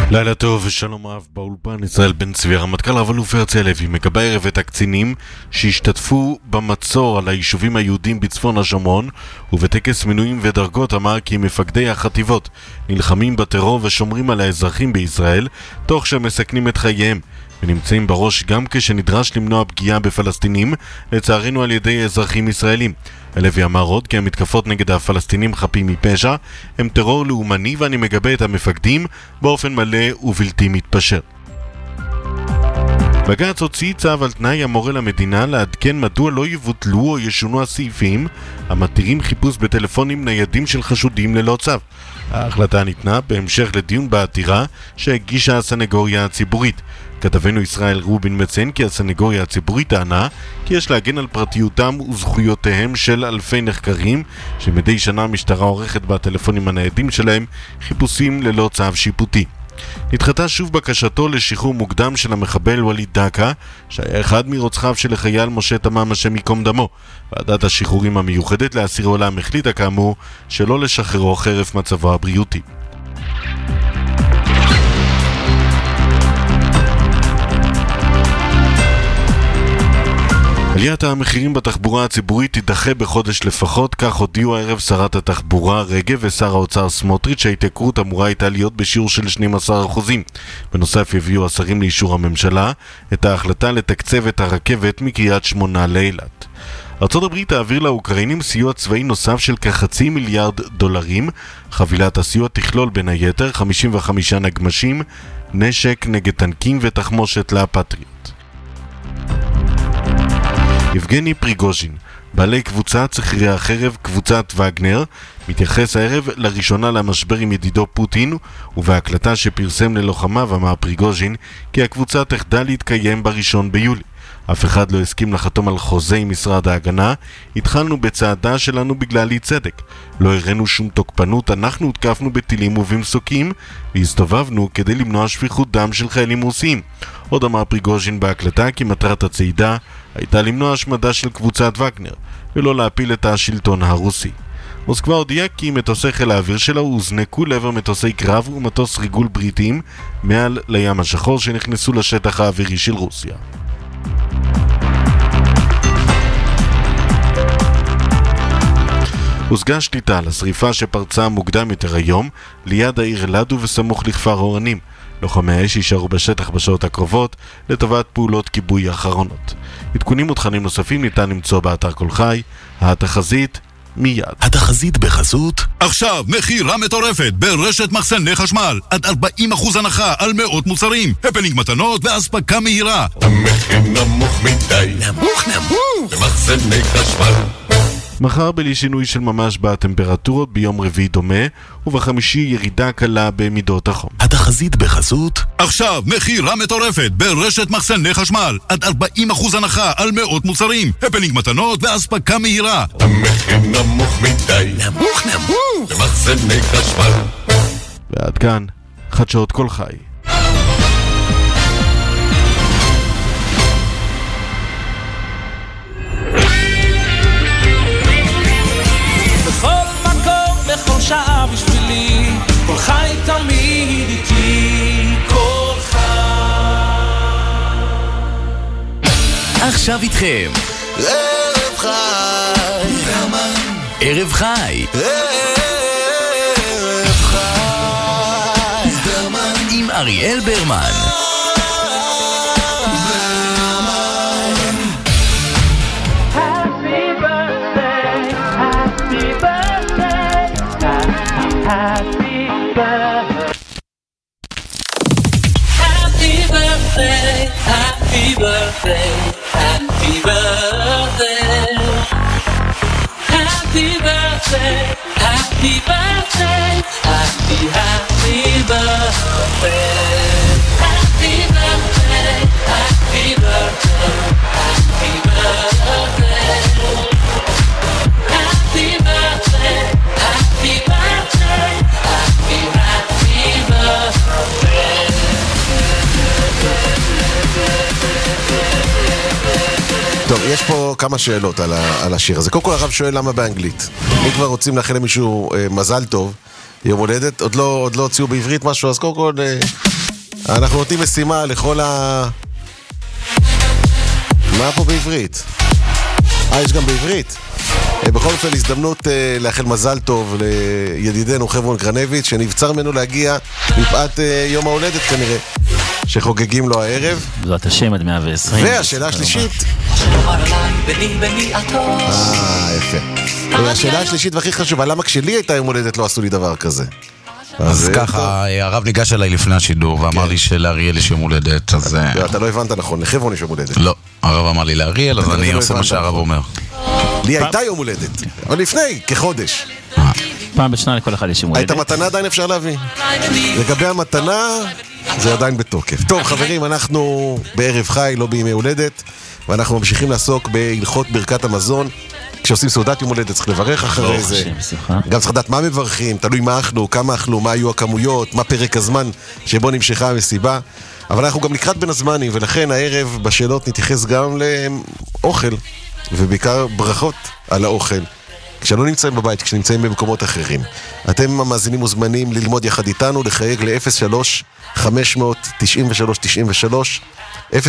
לילה טוב ושלום רב באולפן. ישראל בן צבי, הרמטכ"ל רב-אלוף הרצי הלוי מקבע ערב את הקצינים שהשתתפו במצור על היישובים היהודים בצפון השומרון, ובטקס מינויים ודרגות אמר כי מפקדי החטיבות נלחמים בטרור ושומרים על האזרחים בישראל תוך שמסכנים את חייהם ונמצאים בראש גם כשנדרש למנוע פגיעה בפלסטינים, לצערנו על ידי אזרחים ישראלים. הלוי אמר עוד כי המתקפות נגד הפלסטינים חפים מפשע הם טרור לאומני, ואני מגבה את המפקדים באופן מלא ובלתי מתפשר. בג"ץ הוציא צו על תנאי המורה למדינה לעדכן מדוע לא יבוטלו או ישונו הסעיפים המתירים חיפוש בטלפונים ניידים של חשודים ללא צו. ההחלטה ניתנה בהמשך לדיון בעתירה שהגישה הסנגוריה הציבורית. כתבנו ישראל רובין מציין כי הסנגוריה הציבורית טענה כי יש להגן על פרטיותם וזכויותיהם של אלפי נחקרים שמדי שנה המשטרה עורכת בטלפונים הניידים שלהם חיפושים ללא צו שיפוטי. נדחתה שוב בקשתו לשחרור מוקדם של המחבל וליד דקה, שהיה אחד מרוצחיו של החייל משה תמם השם ייקום דמו. ועדת השחרורים המיוחדת לאסיר עולם החליטה כאמור שלא לשחררו חרף מצבו הבריאותי. עליית המחירים בתחבורה הציבורית תידחה בחודש לפחות, כך הודיעו הערב שרת התחבורה רגב ושר האוצר סמוטריץ' שההתייקרות אמורה הייתה להיות בשיעור של 12%. בנוסף הביאו השרים לאישור הממשלה את ההחלטה לתקצב את הרכבת מקריית שמונה לאילת. ארצות הברית תעביר לאוקראינים סיוע צבאי נוסף של כ$0.5 מיליארד. חבילת הסיוע תכלול בין היתר 55 נגמשים, נשק נגד טנקים ותחמושת לפטריוט. יבגני פריגוז'ין, בעלי קבוצת שכירי החרב, קבוצת וגנר, מתייחס הערב לראשונה למשבר עם ידידו פוטין, ובהקלטה שפרסם ללוחמיו אמר פריגוז'ין כי הקבוצה תחדל להתקיים ב1 ביולי. אף אחד לא הסכים לחתום על חוזה עם משרד ההגנה. התחלנו בצעדה שלנו בגלל אי צדק. לא הראינו שום תוקפנות, אנחנו הותקפנו בטילים ובמסוקים והסתובבנו כדי למנוע שפיכות דם של חיילים רוסיים. עוד אמר פריגוז'ין בהקלטה כי מטרת הצעידה הייתה למנוע השמדה של קבוצת וגנר ולא להפיל את השלטון הרוסי. מוסקבה הודיעה כי מטוסי חיל האוויר שלה הוזנקו לעבר מטוסי קרב ומטוס ריגול בריטיים מעל לים השחור שנכנסו לשטח האווירי של רוסיה. הושגה שליטה על השריפה שפרצה מוקדם יותר היום ליד העיר אלעד וסמוך לכפר אורנים. לוחמי האש יישארו בשטח בשעות הקרובות לטובת פעולות כיבוי האחרונות. עדכונים ותכנים נוספים ניתן למצוא באתר כל חי. התחזית מיד. התחזית בחסות עכשיו מחירה מטורפת ברשת מחסני חשמל עד 40% הנחה על מאות מוצרים, הפנינג מתנות ואספקה מהירה. המחיר נמוך מדי, נמוך במחסני חשמל. מחר בלי שינוי של ממש בטמפרטורות, ביום רביעי דומה, ובחמישי ירידה קלה במידות החום. התחזית בחסות עכשיו מחירה מטורפת ברשת מחסני חשמל עד 40% הנחה על מאות מוצרים, הפנינג מתנות ואספקה מהירה. המחיר נמוך מדי, נמוך במחסני חשמל. ועד כאן חדשות כל חי. בכל שעה בשבילי, כל חי תמיד איתי, כל חי. עכשיו איתכם ערב חי, ערב חי, ערב חי, עם אריאל ברמן. Happy birthday, happy birthday, happy birthday, happy birthday, happy birthday, happy birthday, happy birthday, happy birthday, happy birthday, happy birthday, happy birthday. טוב, יש פה כמה שאלות על השיר הזה. קודם כל הרב שואל למה באנגלית. אם כבר רוצים לאחל למישהו מזל טוב, יום הולדת, עוד לא הוציאו בעברית משהו, אז קודם כל אנחנו נותנים משימה לכל מה פה בעברית? יש גם בעברית. בכל אופן הזדמנות לאחל מזל טוב לידידנו חברון גרנביץ' שנבצר ממנו להגיע מפאת יום ההולדת כנראה שחוגגים לו הערב. זאת השם עד 120. והשאלה השלישית יפה. השאלה השלישית והכי חשובה, למה כשלי הייתה יום הולדת לא עשו לי דבר כזה? אז ככה, הרב ניגש אליי לפני השידור ואמר לי שלאריאל יש יום הולדת, אז... אתה לא הבנת נכון, לחברון יש יום הולדת. לא, הרב אמר לי לאריאל, אז אני עושה מה שהרב אומר. לי הייתה יום הולדת, אבל לפני, כחודש. פעם בשנה לכל אחד יש יום הולדת. את המתנה עדיין אפשר להביא. לגבי המתנה, זה עדיין בתוקף. טוב חברים, אנחנו בערב חי, לא בימי הולדת, ואנחנו ממשיכים לעסוק בהלכות ברכת המזון. כשעושים סעודת יום הולדת צריך לברך אחרי זה. גם צריך לדעת מה מברכים, תלוי מה אכלו, כמה אכלו, מה היו הכמויות, מה פרק הזמן שבו נמשכה המסיבה. אבל אנחנו גם לקראת בין הזמנים, ולכן הערב בשאלות נתייחס גם לאוכל, ובעיקר ברכות על האוכל. כשלא נמצאים בבית, כשנמצאים במקומות אחרים. אתם המאזינים מוזמנים ללמוד יחד איתנו, לחייג ל-03-593-93, 03-500-9393,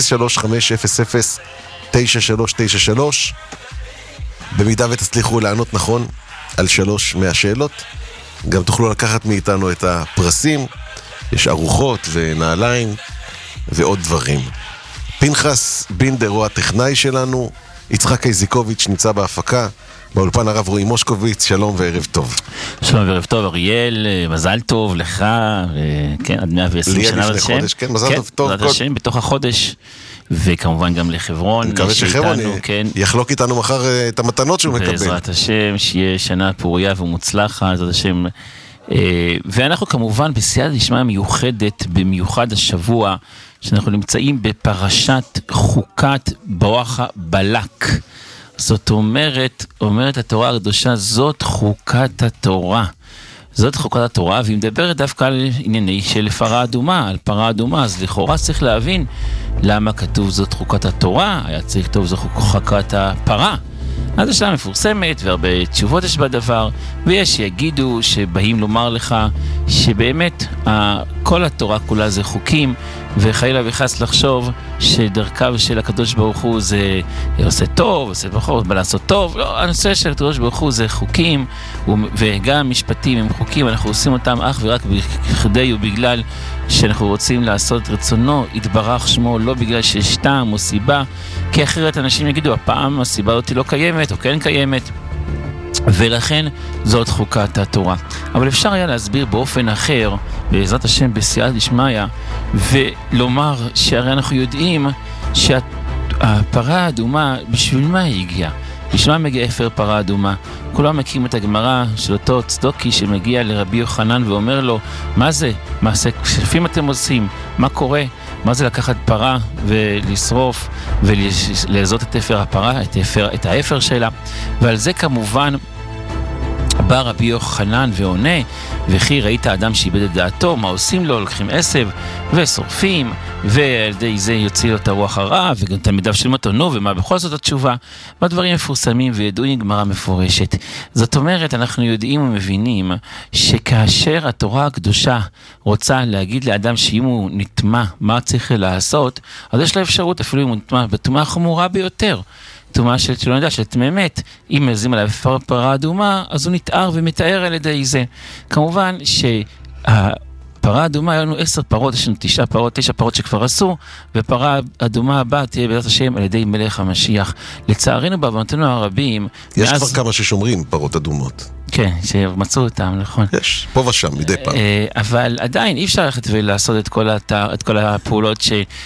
במידה ותצליחו לענות נכון על 3 מהשאלות, גם תוכלו לקחת מאיתנו את הפרסים, יש ארוחות ונעליים ועוד דברים. פנחס בינדר הוא הטכנאי שלנו, יצחק איזיקוביץ' נמצא בהפקה, באולפן הרב רועי מושקוביץ, שלום וערב טוב. שלום וערב טוב אריאל, מזל טוב לך, כן, עד 120 שנה לפני חודש, כן, מזל טוב טוב. בעזרת השם, בתוך החודש, וכמובן גם לחברון. אני מקווה שחברון יחלוק איתנו מחר את המתנות שהוא מקבל. בעזרת השם, שיהיה שנה פוריה ומוצלחת, בעזרת השם. ואנחנו כמובן בסייעתא דשמיא מיוחדת, במיוחד השבוע, שאנחנו נמצאים בפרשת חוקת ברכה בלק. זאת אומרת התורה הקדושה, זאת חוקת התורה. זאת חוקת התורה, והיא מדברת דווקא על ענייני של פרה אדומה, על פרה אדומה, אז לכאורה צריך להבין למה כתוב זאת חוקת התורה, היה צריך לכתוב זאת חוקת הפרה. אז השאלה מפורסמת, והרבה תשובות יש בדבר, ויש שיגידו שבאים לומר לך שבאמת כל התורה כולה זה חוקים, וחלילה וחס לחשוב שדרכיו של הקדוש ברוך הוא זה עושה טוב, עושה פחות, לעשות טוב. לא, הנושא של הקדוש ברוך הוא זה חוקים, וגם משפטים הם חוקים, אנחנו עושים אותם אך ורק בכדי ובגלל שאנחנו רוצים לעשות רצונו, יתברך שמו, לא בגלל שיש טעם או סיבה, כי אחרת אנשים יגידו, הפעם הסיבה אותי לא קיימת או כן קיימת, ולכן זאת חוקת התורה. אבל אפשר היה להסביר באופן אחר, בעזרת השם בסייעתא דשמיא, ולומר שהרי אנחנו יודעים שהפרה האדומה, בשביל מה היא הגיעה? בשביל מה מגיע אפר פרה אדומה? כולם מכירים את הגמרא של אותו צדוקי שמגיע לרבי יוחנן ואומר לו, מה זה? מעשה כשפים אתם עושים? מה קורה? מה זה לקחת פרה ולשרוף ולעזות את אפר הפרה, את האפר שלה? ועל זה כמובן בא רבי יוחנן ועונה, וכי ראית האדם שאיבד את דעתו, מה עושים לו? לוקחים עשב ושורפים, ועל ידי זה יוציא לו את הרוח הרע, וגם תלמידיו שואלים אותו, נו, ומה בכל זאת התשובה? והדברים מפורסמים וידועים, גמרא מפורשת. זאת אומרת, אנחנו יודעים ומבינים שכאשר התורה הקדושה רוצה להגיד לאדם שאם הוא נטמע, מה צריך לעשות, אז יש לו אפשרות, אפילו אם הוא נטמע בטומאה החמורה ביותר. טומאה שלא יודע, של תממת, אם מזים עליו פרה אדומה, אז הוא נתאר ומתאר על ידי זה. כמובן שהפרה אדומה, היה לנו 10 פרות, יש לנו 9 פרות שכבר עשו, ופרה אדומה הבאה תהיה בעזרת השם על ידי מלך המשיח. לצערנו בעוונותינו הרבים, יש כבר כמה ששומרים פרות אדומות. כן, שמצאו אותם, נכון. יש, פה ושם, מדי פעם. אבל עדיין אי אפשר ללכת ולעשות את כל הפעולות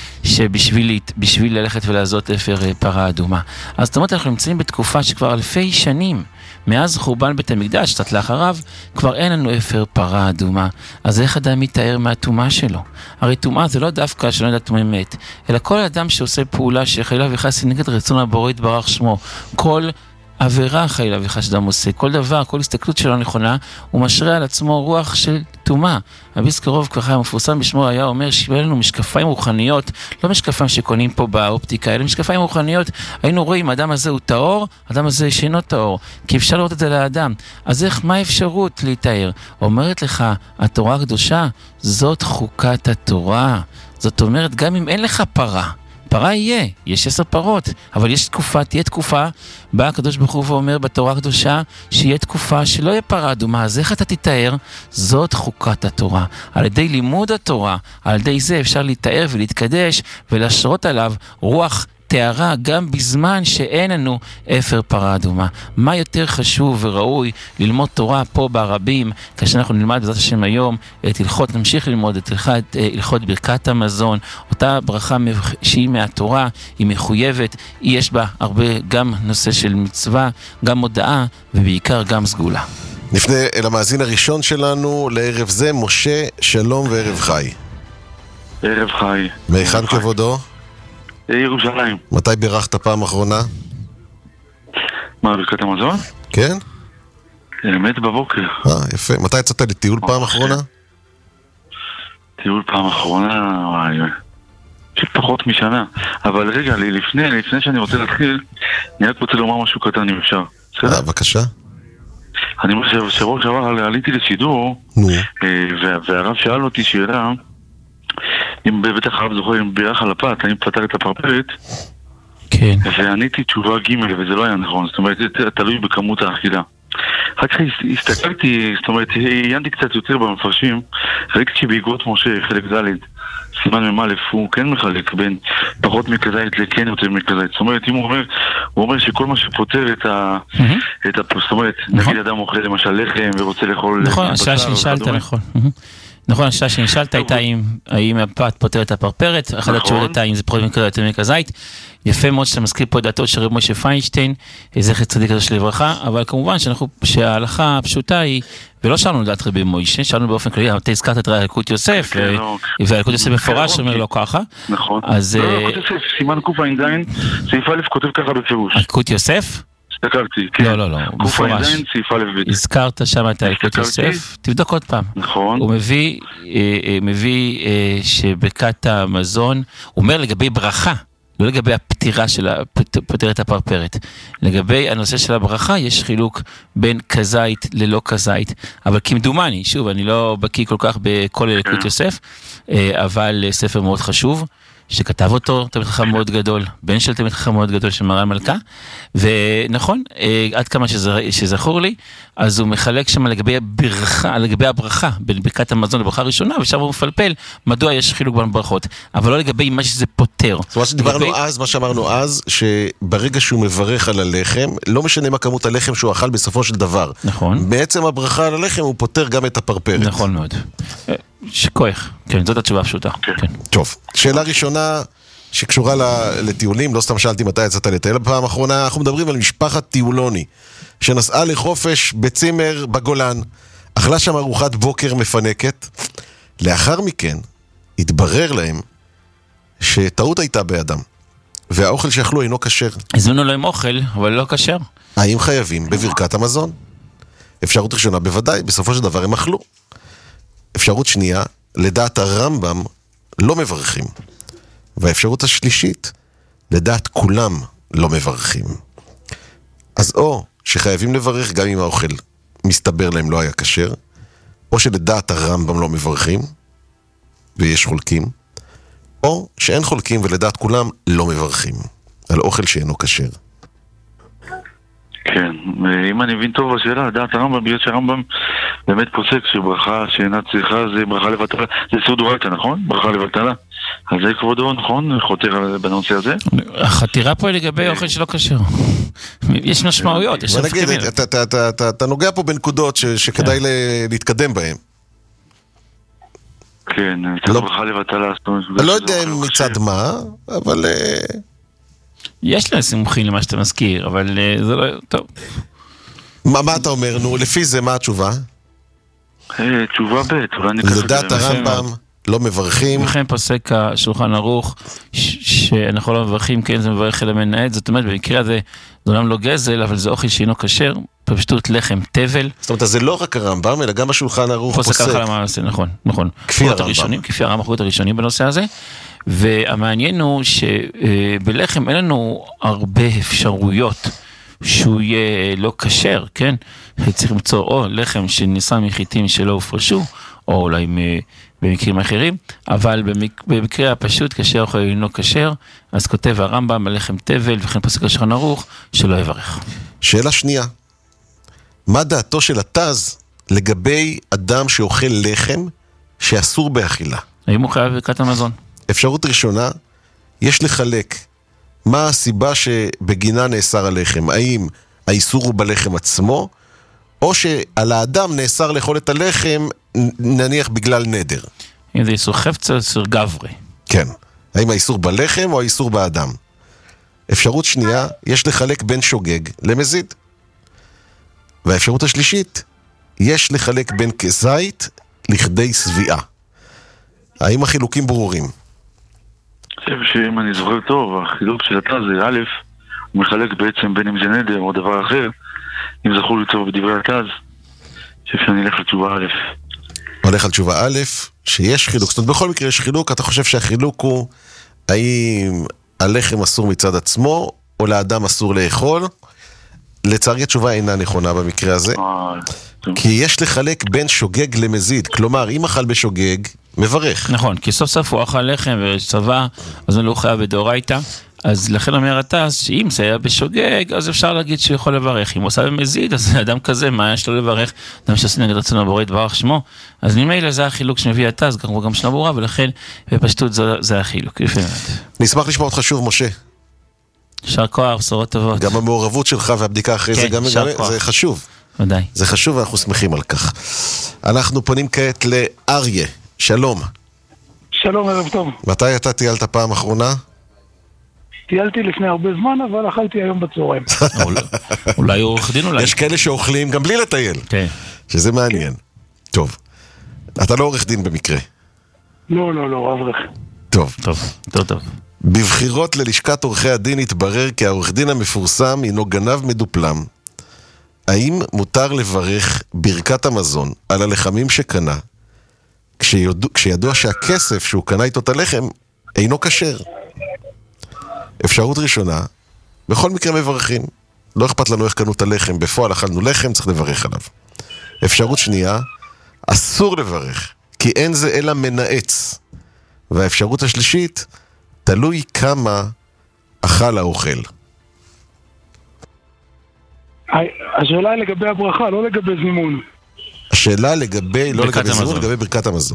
שבשביל ללכת ולעשות אפר פרה אדומה. אז זאת אומרת, אנחנו נמצאים בתקופה שכבר אלפי שנים, מאז חורבן בית המקדש, קצת לאחריו, כבר אין לנו אפר פרה אדומה. אז איך אדם מתאר מהטומאה שלו? הרי טומאה זה לא דווקא שלא יודעת תממת, אלא כל אדם שעושה פעולה שחלילה וחס נגד רצון הבורא יתברך שמו, כל עבירה חלילה וחשדם עושה. כל דבר, כל הסתכלות שלו נכונה, הוא משרה על עצמו רוח של תומה. רבי סקרוב ככה המפורסם בשמו היה אומר שיהיה לנו משקפיים רוחניות, לא משקפיים שקונים פה באופטיקה, אלא משקפיים רוחניות. היינו רואים, האדם הזה הוא טהור, האדם הזה שאינו טהור, כי אפשר לראות את זה לאדם. אז מה האפשרות להתאר? אומרת לך, התורה הקדושה, זאת חוקת התורה. זאת אומרת, גם אם אין לך פרה, פרה יהיה, יש 10 פרות, אבל יש תקופה, תהיה תקופה, בא הקדוש ברוך הוא ואומר בתורה הקדושה, שיהיה תקופה שלא יהיה פרה אדומה, אז איך אתה תתאר? זאת חוקת התורה. על ידי לימוד התורה, על ידי זה אפשר להתאר ולהתקדש ולהשרות עליו רוח תארה גם בזמן שאין לנו אפר פרה אדומה. מה יותר חשוב וראוי ללמוד תורה פה ברבים, כאשר אנחנו נלמד בעזרת השם היום את הלכות, נמשיך ללמוד את הלכות ברכת המזון, אותה ברכה שהיא מהתורה, היא מחויבת, יש בה הרבה גם נושא של מצווה, גם הודעה ובעיקר גם סגולה. נפנה אל המאזין הראשון שלנו לערב זה, משה, שלום וערב חי. ערב חי. מהיכן כבודו? ירושלים. מתי בירכת פעם אחרונה? מה, ברכת המזון? כן? האמת בבוקר. יפה. מתי יצאת לטיול פעם אחרונה? טיול פעם אחרונה, וואי, פחות משנה. אבל רגע, לפני שאני רוצה להתחיל, אני רק רוצה לומר משהו קטן אם אפשר. בבקשה. אני אומר שבוע שעבר עליתי לשידור, והרב שאל אותי שאלה, אם בטח הרב זוכר, אם בירך על הפת, אני פתר את הפרפרת, כן. ועניתי תשובה ג' וזה לא היה נכון, זאת אומרת, זה תלוי בכמות האכילה. אחר כך הסתכלתי, זאת אומרת, עיינתי קצת יותר במפרשים, ראיתי שבעקבות משה חלק ד' סימן ממלף, הוא כן מחלק בין פחות מכזית לכן יותר מכזית. זאת אומרת, אם הוא אומר שכל מה שפותר את זאת אומרת, נגיד אדם אוכל למשל לחם ורוצה לאכול... נכון, השאלה שנשאלת, נכון. נכון, השאלה שנשאלת הייתה האם הפת פותר את הפרפרת, אחת התשובות הייתה אם זה פחות מכזית יותר מכזית. יפה מאוד שאתה מזכיר פה את דעתו של רב משה פיינשטיין, זכר צדיק קדוש לברכה, אבל כמובן שההלכה הפשוטה היא, ולא שאלנו לדעת רבי מוישה, שאלנו באופן כללי, אתה הזכרת את אלקוט יוסף, ואלקוט יוסף מפורש אומר לו ככה. נכון. אלקוט יוסף, סימן קע"ז, סעיף א' כותב ככה בפירוש. אלקוט יוסף? הסתכלתי, כן. לא, מפורש. הזכרת שם את אלקוט יוסף, תבדוק עוד פעם. נכון. הוא מביא שברכת המזון, הוא אומר לגבי ברכה, לא לגבי הפתירה של פותרת הפרפרת. לגבי הנושא של הברכה, יש חילוק בין כזית ללא כזית. אבל כמדומני, שוב, אני לא בקיא כל כך בכל אלקוט יוסף, אבל ספר מאוד חשוב, שכתב אותו תלמיד חכם מאוד גדול, בן של תלמיד חכם מאוד גדול של מרן מלכה, ונכון, עד כמה שזכור לי, אז הוא מחלק שם לגבי הברכה, בין ברכת המזון לברכה הראשונה, ושם הוא מפלפל מדוע יש חילוק בין ברכות, אבל לא לגבי מה שזה פותר. זאת אומרת שדיברנו אז, מה שאמרנו אז, שברגע שהוא מברך על הלחם, לא משנה מה כמות הלחם שהוא אכל בסופו של דבר. נכון. בעצם הברכה על הלחם הוא פותר גם את הפרפרת. נכון מאוד. שכוח, כן, זאת התשובה הפשוטה. כן. טוב, שאלה ראשונה שקשורה לטיולים, לא סתם שאלתי מתי יצאת לטייל בפעם האחרונה, אנחנו מדברים על משפחת טיולוני, שנסעה לחופש בצימר בגולן, אכלה שם ארוחת בוקר מפנקת, לאחר מכן התברר להם שטעות הייתה בידם, והאוכל שאכלו אינו כשר. הזמנו להם אוכל, אבל לא כשר. האם חייבים בברכת המזון? אפשרות ראשונה בוודאי, בסופו של דבר הם אכלו. אפשרות שנייה, לדעת הרמב"ם, לא מברכים. והאפשרות השלישית, לדעת כולם לא מברכים. אז או שחייבים לברך גם אם האוכל מסתבר להם לא היה כשר, או שלדעת הרמב"ם לא מברכים, ויש חולקים, או שאין חולקים ולדעת כולם לא מברכים, על אוכל שאינו כשר. כן, ואם אני מבין טוב השאלה, לדעת הרמב"ם, בגלל שהרמב"ם באמת פוסק שברכה שאינה צריכה זה ברכה לבטלה, זה סעודורייתא, נכון? ברכה לבטלה. אז זה כבודו, נכון? חותר בנושא הזה? החתירה פה היא לגבי אוכל שלא כשר. יש משמעויות, יש נגיד, אתה נוגע פה בנקודות שכדאי להתקדם בהן. כן, זה ברכה לבטלה. אני לא יודע מצד מה, אבל... יש לה סימוכים למה שאתה מזכיר, אבל זה לא... טוב. מה אתה אומר? נו, לפי זה, מה התשובה? תשובה ב'. לדעת הרמב"ם, לא מברכים. וכן פוסק השולחן ערוך, שאנחנו לא מברכים, כן, זה מברך אל המנעץ, זאת אומרת, במקרה הזה, זה עולם לא גזל, אבל זה אוכל שאינו כשר, בפשטות לחם תבל. זאת אומרת, זה לא רק הרמב"ם, אלא גם השולחן ערוך פוסק הלכה למעשה, נכון. כפי הרמב"ם. כפי הרמב"ם, החוקות הראשונים בנושא הזה, והמעניין הוא שבלחם אין לנו הרבה אפשרויות שהוא יהיה לא כשר, כן? צריך למצוא או לחם שנעשה מחיטים שלא הופרשו, או אולי במקרים אחרים, אבל במקרה הפשוט, כאשר אוכל אינו כשר, אז כותב הרמב"ם על לחם תבל, וכן פוסק השולחן ערוך, שלא יברך. שאלה שנייה, מה דעתו של התז לגבי אדם שאוכל לחם שאסור באכילה? האם הוא חייב בברכת המזון? אפשרות ראשונה, יש לחלק מה הסיבה שבגינה נאסר הלחם, האם האיסור הוא בלחם עצמו, או שעל האדם נאסר לאכול את הלחם, נניח בגלל נדר. אם זה איסור חפצה או איסור גברי. כן. האם האיסור בלחם או האיסור באדם? אפשרות שנייה, יש לחלק בין שוגג למזיד. והאפשרות השלישית, יש לחלק בין כזית לכדי סביעה. האם החילוקים ברורים? אני חושב שאם אני זוכר טוב, החילוק של התז זה א', הוא מחלק בעצם בין אם זה נדר או דבר אחר, אם זכור לי טוב בדברי התז, אני חושב שאני אלך לתשובה א'. הולך על תשובה א', שיש חילוק. זאת אומרת, בכל מקרה יש חילוק, אתה חושב שהחילוק הוא האם הלחם אסור מצד עצמו, או לאדם אסור לאכול? לצערי התשובה אינה נכונה במקרה הזה, כי יש לחלק בין שוגג למזיד. כלומר, אם אכל בשוגג, מברך. נכון, כי סוף סוף הוא אכל לחם וצבא, אז הוא לא חייב בדאורייתא, אז לכן אומר התז, שאם זה היה בשוגג, אז אפשר להגיד שהוא יכול לברך. אם הוא עושה במזיד, אז אדם כזה, מה יש לו לברך? אדם שעושה נגד רצון הבורא יתברך שמו. אז ממילא זה החילוק שמביא התז, גם שנה ברורה, ולכן בפשטות זה החילוק. נשמח לשמוע אותך שוב, משה. שר כוח, בשורות טובות. גם המעורבות שלך והבדיקה אחרי זה, גם זה חשוב. ודאי. זה חשוב ואנחנו שמחים על כך. אנחנו פונים כעת לאריה. שלום. שלום, ערב טוב. מתי אתה טיילת פעם אחרונה? טיילתי לפני הרבה זמן, אבל אכלתי היום בצהריים. אולי הוא עורך דין אולי. יש כאלה שאוכלים גם בלי לטייל. כן. שזה מעניין. טוב. אתה לא עורך דין במקרה. לא, אברך. טוב. טוב. בבחירות ללשכת עורכי הדין התברר כי העורך דין המפורסם הינו גנב מדופלם. האם מותר לברך ברכת המזון על הלחמים שקנה, כשידוע שהכסף שהוא קנה איתו את הלחם אינו כשר? אפשרות ראשונה, בכל מקרה מברכים. לא אכפת לנו איך קנו את הלחם, בפועל אכלנו לחם, צריך לברך עליו. אפשרות שנייה, אסור לברך, כי אין זה אלא מנעץ. והאפשרות השלישית, תלוי כמה אכל האוכל. השאלה היא לגבי הברכה, לא לגבי זימון. השאלה לגבי, לא לגבי זימון, לגבי ברכת המזון.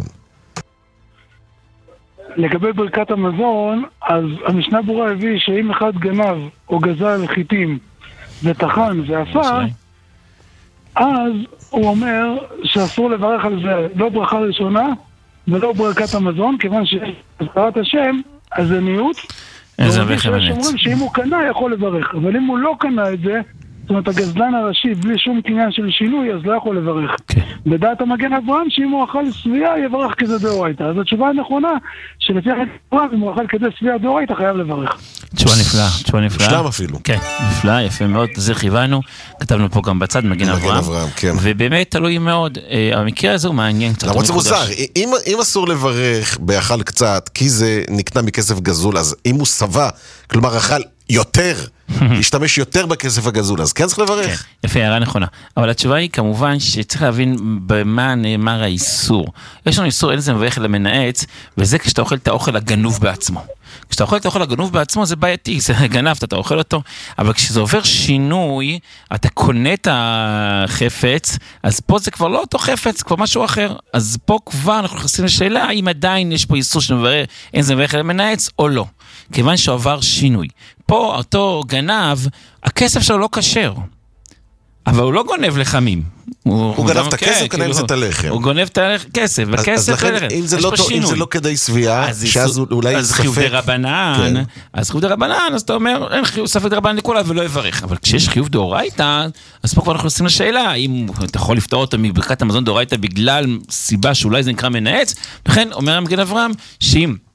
לגבי ברכת המזון, אז המשנה ברורה הביא שאם אחד גנב או גזל חיטים וטחן ועשה, אז הוא אומר שאסור לברך על זה לא ברכה ראשונה ולא ברכת המזון, כיוון שהזכרת השם, אז זה ניעוץ. איזה וכם הנץ. אומרים שאם הוא קנה יכול לברך, אבל אם הוא לא קנה את זה, זאת אומרת, הגזלן הראשי, בלי שום קניין של שינוי, אז לא יכול לברך. בדעת המגן אברהם, שאם הוא אכל סביעה, יברך כזה דאורייתא. אז התשובה הנכונה, שלפי אברהם, אם הוא אכל כזה סביעה דאורייתא, חייב לברך. תשובה נפלאה. מושלם אפילו. כן, נפלאה, יפה מאוד, זה חיוונו. כתבנו פה גם בצד, מגן אברהם. כן. ובאמת תלוי מאוד. המקרה הזה הוא מעניין קצת. למרות זה מוזר, אם אסור לברך באכל קצת, כי זה נקנה מכסף גזול, אז אם הוא שבע, כלומר אכל יותר, להשתמש יותר בכסף הגזול, אז כן צריך לברך. יפה, הערה נכונה. אבל התשובה היא כמובן שצריך להבין במה נאמר האיסור. יש לנו איסור, אין זה מברך אלא מנעץ, וזה כשאתה אוכל את האוכל הגנוב בעצמו. כשאתה אוכל את האוכל הגנוב בעצמו זה בעייתי, זה גנבת, אתה אוכל אותו, אבל כשזה עובר שינוי, אתה קונה את החפץ, אז פה זה כבר לא אותו חפץ, כבר משהו אחר. אז פה כבר אנחנו נכנסים לשאלה, האם עדיין יש פה איסור שנברר, אין זה מברך אלא מנעץ או לא. כיוון שעובר שינוי. פה אותו גנב, הכסף שלו לא כשר. אבל הוא לא גונב לחמים. הוא גנב את הכסף, קנה עם זה את הלחם. הוא גונב את הכסף, בכסף ללחם. אם זה לא כדי סביעה, שאז אולי אז חיוב דרבנן, אז חיוב דרבנן, אז אתה אומר, אין חיוב ספק דרבנן לכולה ולא יברך. אבל כשיש חיוב דאורייתא, אז פה כבר אנחנו עושים לשאלה, אם אתה יכול לפתור אותו מברכת המזון דאורייתא בגלל סיבה שאולי זה נקרא מנעץ, לכן אומר המגן אברהם, שאם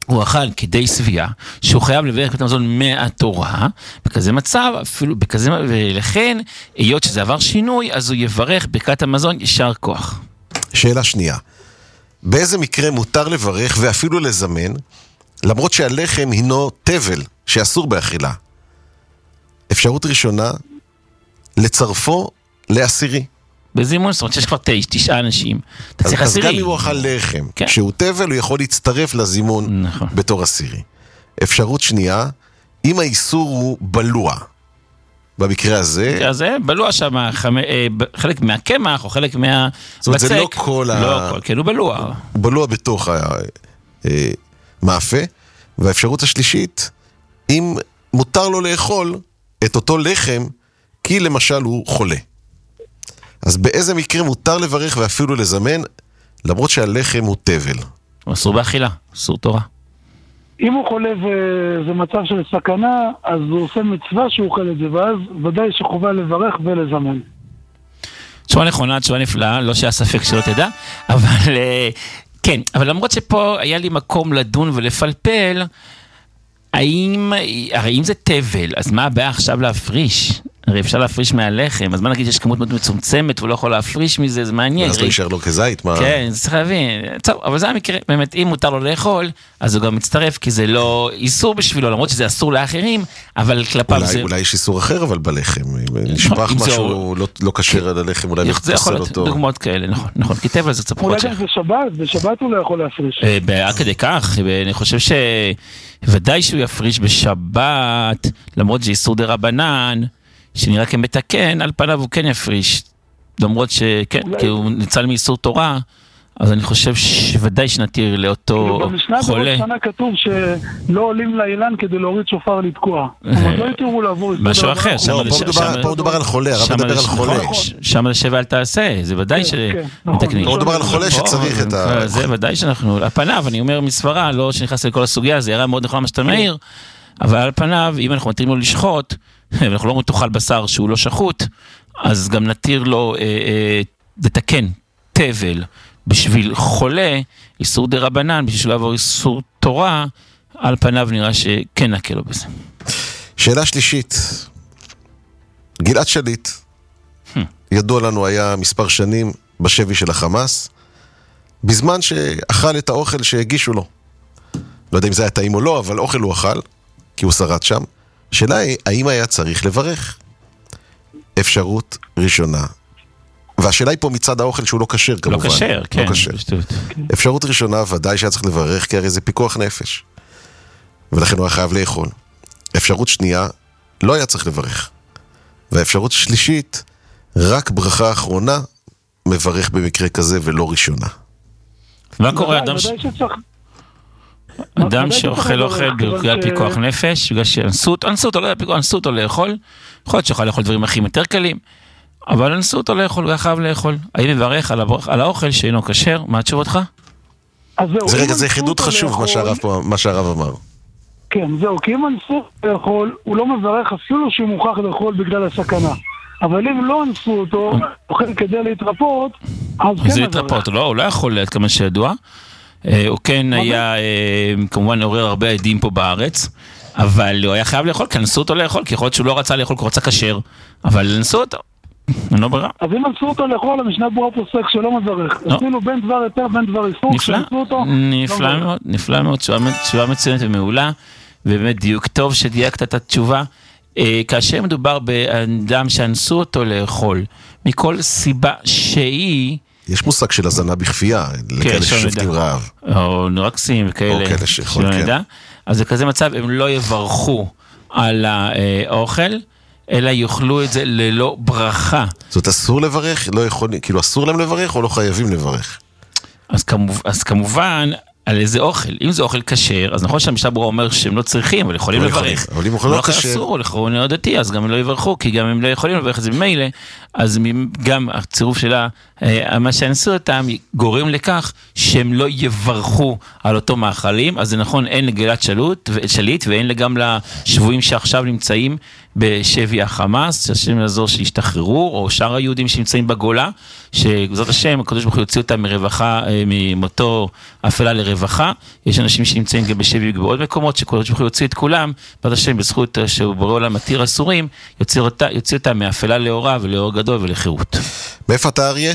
הוא אכל כדי סבייה, שהוא חייב לברך בית המזון מהתורה, בכזה מצב, אפילו בכזה, ולכן, היות שזה עבר שינוי, אז הוא יברך ברכת המזון ישר כוח. שאלה שנייה, באיזה מקרה מותר לברך ואפילו לזמן, למרות שהלחם הינו תבל שאסור באכילה? אפשרות ראשונה, לצרפו לעשירי. בזימון, זאת אומרת שיש כבר 9 אנשים, אתה צריך עשירי. אז גם אם הוא אכל לחם, שהוא תבל, הוא יכול להצטרף לזימון בתור עשירי. אפשרות שנייה, אם האיסור הוא בלוע. במקרה הזה... בלוע שם, חלק מהקמח או חלק מהבצק. זאת אומרת, זה לא כל כן, הוא בלוע. הוא בלוע בתוך המאפה. והאפשרות השלישית, אם מותר לו לאכול את אותו לחם, כי למשל הוא חולה. אז באיזה מקרה מותר לברך ואפילו לזמן, למרות שהלחם הוא תבל? אסור באכילה, אסור תורה. אם הוא חולה וזה מצב של סכנה, אז הוא עושה מצווה שהוא אוכל את זה, ואז ודאי שחובה לברך ולזמן. תשובה נכונה, תשובה נפלאה, לא שהיה ספק שלא תדע, אבל כן, אבל למרות שפה היה לי מקום לדון ולפלפל, הרי אם זה תבל, אז מה הבעיה עכשיו להפריש? הרי אפשר להפריש מהלחם, אז מה נגיד שיש כמות מאוד מצומצמת, והוא לא יכול להפריש מזה, זה מעניין. אז לא יישאר לו כזית, מה? כן, זה צריך להבין. טוב, אבל זה המקרה, באמת, אם מותר לו לאכול, אז הוא גם מצטרף, כי זה לא איסור בשבילו, למרות שזה אסור לאחרים, אבל כלפיו זה... אולי יש איסור אחר, אבל בלחם. נשפך משהו לא קשר על הלחם, אולי נפסל אותו. דוגמאות כאלה, נכון. כי תבל זה קצת פחות שייך. אולי בשבת הוא לא יכול להפריש. עד כדי כך, אני חושב שוודאי שהוא יפריש בשבת, למרות שזה איסור דרבנן, שנראה כמתקן, על פניו הוא כן יפריש, למרות שכן, כי הוא ניצל מאיסור תורה, אז אני חושב שוודאי שנתיר לאותו חולה. במשנה בעוד שנה כתוב שלא עולים לאילן כדי להוריד שופר לתקוע. אבל לא יתירו לעבור איסור. משהו אחר. פה מדובר על חולה, הרב מדבר על חולה. שם לשבע אל תעשה, זה ודאי שמתקנים. פה מדובר על חולה שצריך את ה... זה ודאי שאנחנו, על פניו, אני אומר מסברה, לא שנכנס לכל הסוגיה, זה יראה מאוד נכון מה שאתה מעיר, אבל על פניו, אם אנחנו מתירים לו לשחוט, ואנחנו לא תאכל בשר שהוא לא שחוט, אז גם נתיר לו לתקן תבל בשביל חולה, איסור דרבנן, בשביל לעבור איסור תורה, על פניו נראה שכן נקל לו בזה. שאלה שלישית, גלעד שליט, ידוע לנו היה מספר שנים בשבי של החמאס, בזמן שאכל את האוכל שהגישו לו. לא יודע אם זה היה טעים או לא, אבל אוכל הוא אכל, כי הוא שרד שם. השאלה היא, האם היה צריך לברך? אפשרות ראשונה. והשאלה היא פה מצד האוכל שהוא לא כשר, כמובן. לא כשר, כן. אפשרות ראשונה, ודאי שהיה צריך לברך, כי הרי זה פיקוח נפש. ולכן הוא היה חייב לאכול. אפשרות שנייה, לא היה צריך לברך. והאפשרות שלישית, רק ברכה אחרונה, מברך במקרה כזה ולא ראשונה. מה קורה אדם שאוכל בגלל פיקוח נפש, בגלל שאנסו אותו לאכול, יכול להיות שאוכל לאכול דברים אחרים יותר קלים, אבל אנסו אותו לאכול, הוא חייב לאכול. האם מברך על האוכל שאינו כשר? מה התשובתך? זה חידוד חשוב מה שהרב אמר. כן, זהו, כי אם אנסו לאכול, הוא לא מברך אפילו שהוא מוכרח לאכול בגלל הסכנה. אבל אם לא אנסו אותו, אוכל כדי להתרפות, אז כן מברך. זה להתרפות, הוא לא יכול, כמה שידוע. הוא כן היה, כמובן עורר הרבה עדים פה בארץ, אבל הוא היה חייב לאכול, כי אנסו אותו לאכול, כי יכול להיות שהוא לא רצה לאכול, כי הוא רצה כשר, אבל אנסו אותו, לא ברע. אז אם אנסו אותו לאכול, המשנה ברורה פוסק שלא מברך. עשינו בין דבר יותר, בין דבר איסור, שאנסו אותו. נפלא מאוד, תשובה מצוינת ומעולה, ובאמת דיוק טוב שדייקת את התשובה. כאשר מדובר באדם שאנסו אותו לאכול, מכל סיבה שהיא, יש מושג של הזנה בכפייה, לכאלה ששובתים רעב. או נורקסים וכאלה. או כאלה שיכול, כן. אז בכזה מצב הם לא יברכו על האוכל, אלא יאכלו את זה ללא ברכה. זאת אסור לברך? לא יכול, כאילו אסור להם לברך או לא חייבים לברך? אז כמובן, על איזה אוכל. אם זה אוכל כשר, אז נכון שהמשנה ברורה אומר שהם לא צריכים, אבל יכולים לברך. אבל אם אוכל לא כשר... אסור, לכאורה לא דתי, אז גם הם לא יברכו, כי גם הם לא יכולים לברך את זה במילא, אז גם הצירוף שלה, מה שאנסו אותם, גורם לכך שהם לא יברכו על אותו מאכלים, אז זה נכון, אין לגלעד שליט, ואין גם לשבויים שעכשיו נמצאים בשבי החמאס, שהשם יעזור שישתחררו, או שאר היהודים שנמצאים בגולה, שבעזרת השם, הקדוש ברוך הוא יוציא אותם מרווחה, ממותו אפלה לרווחה. יש אנשים שנמצאים גם בשבי בעוד מקומות, שקדוש ברוך הוא יוציא את כולם, בעזרת השם, בזכות שהוא בורא עולם מתיר אסורים, יוציא אותם מאפלה לאורה ולאור גדול ולחירות. מאיפה אתה אריה?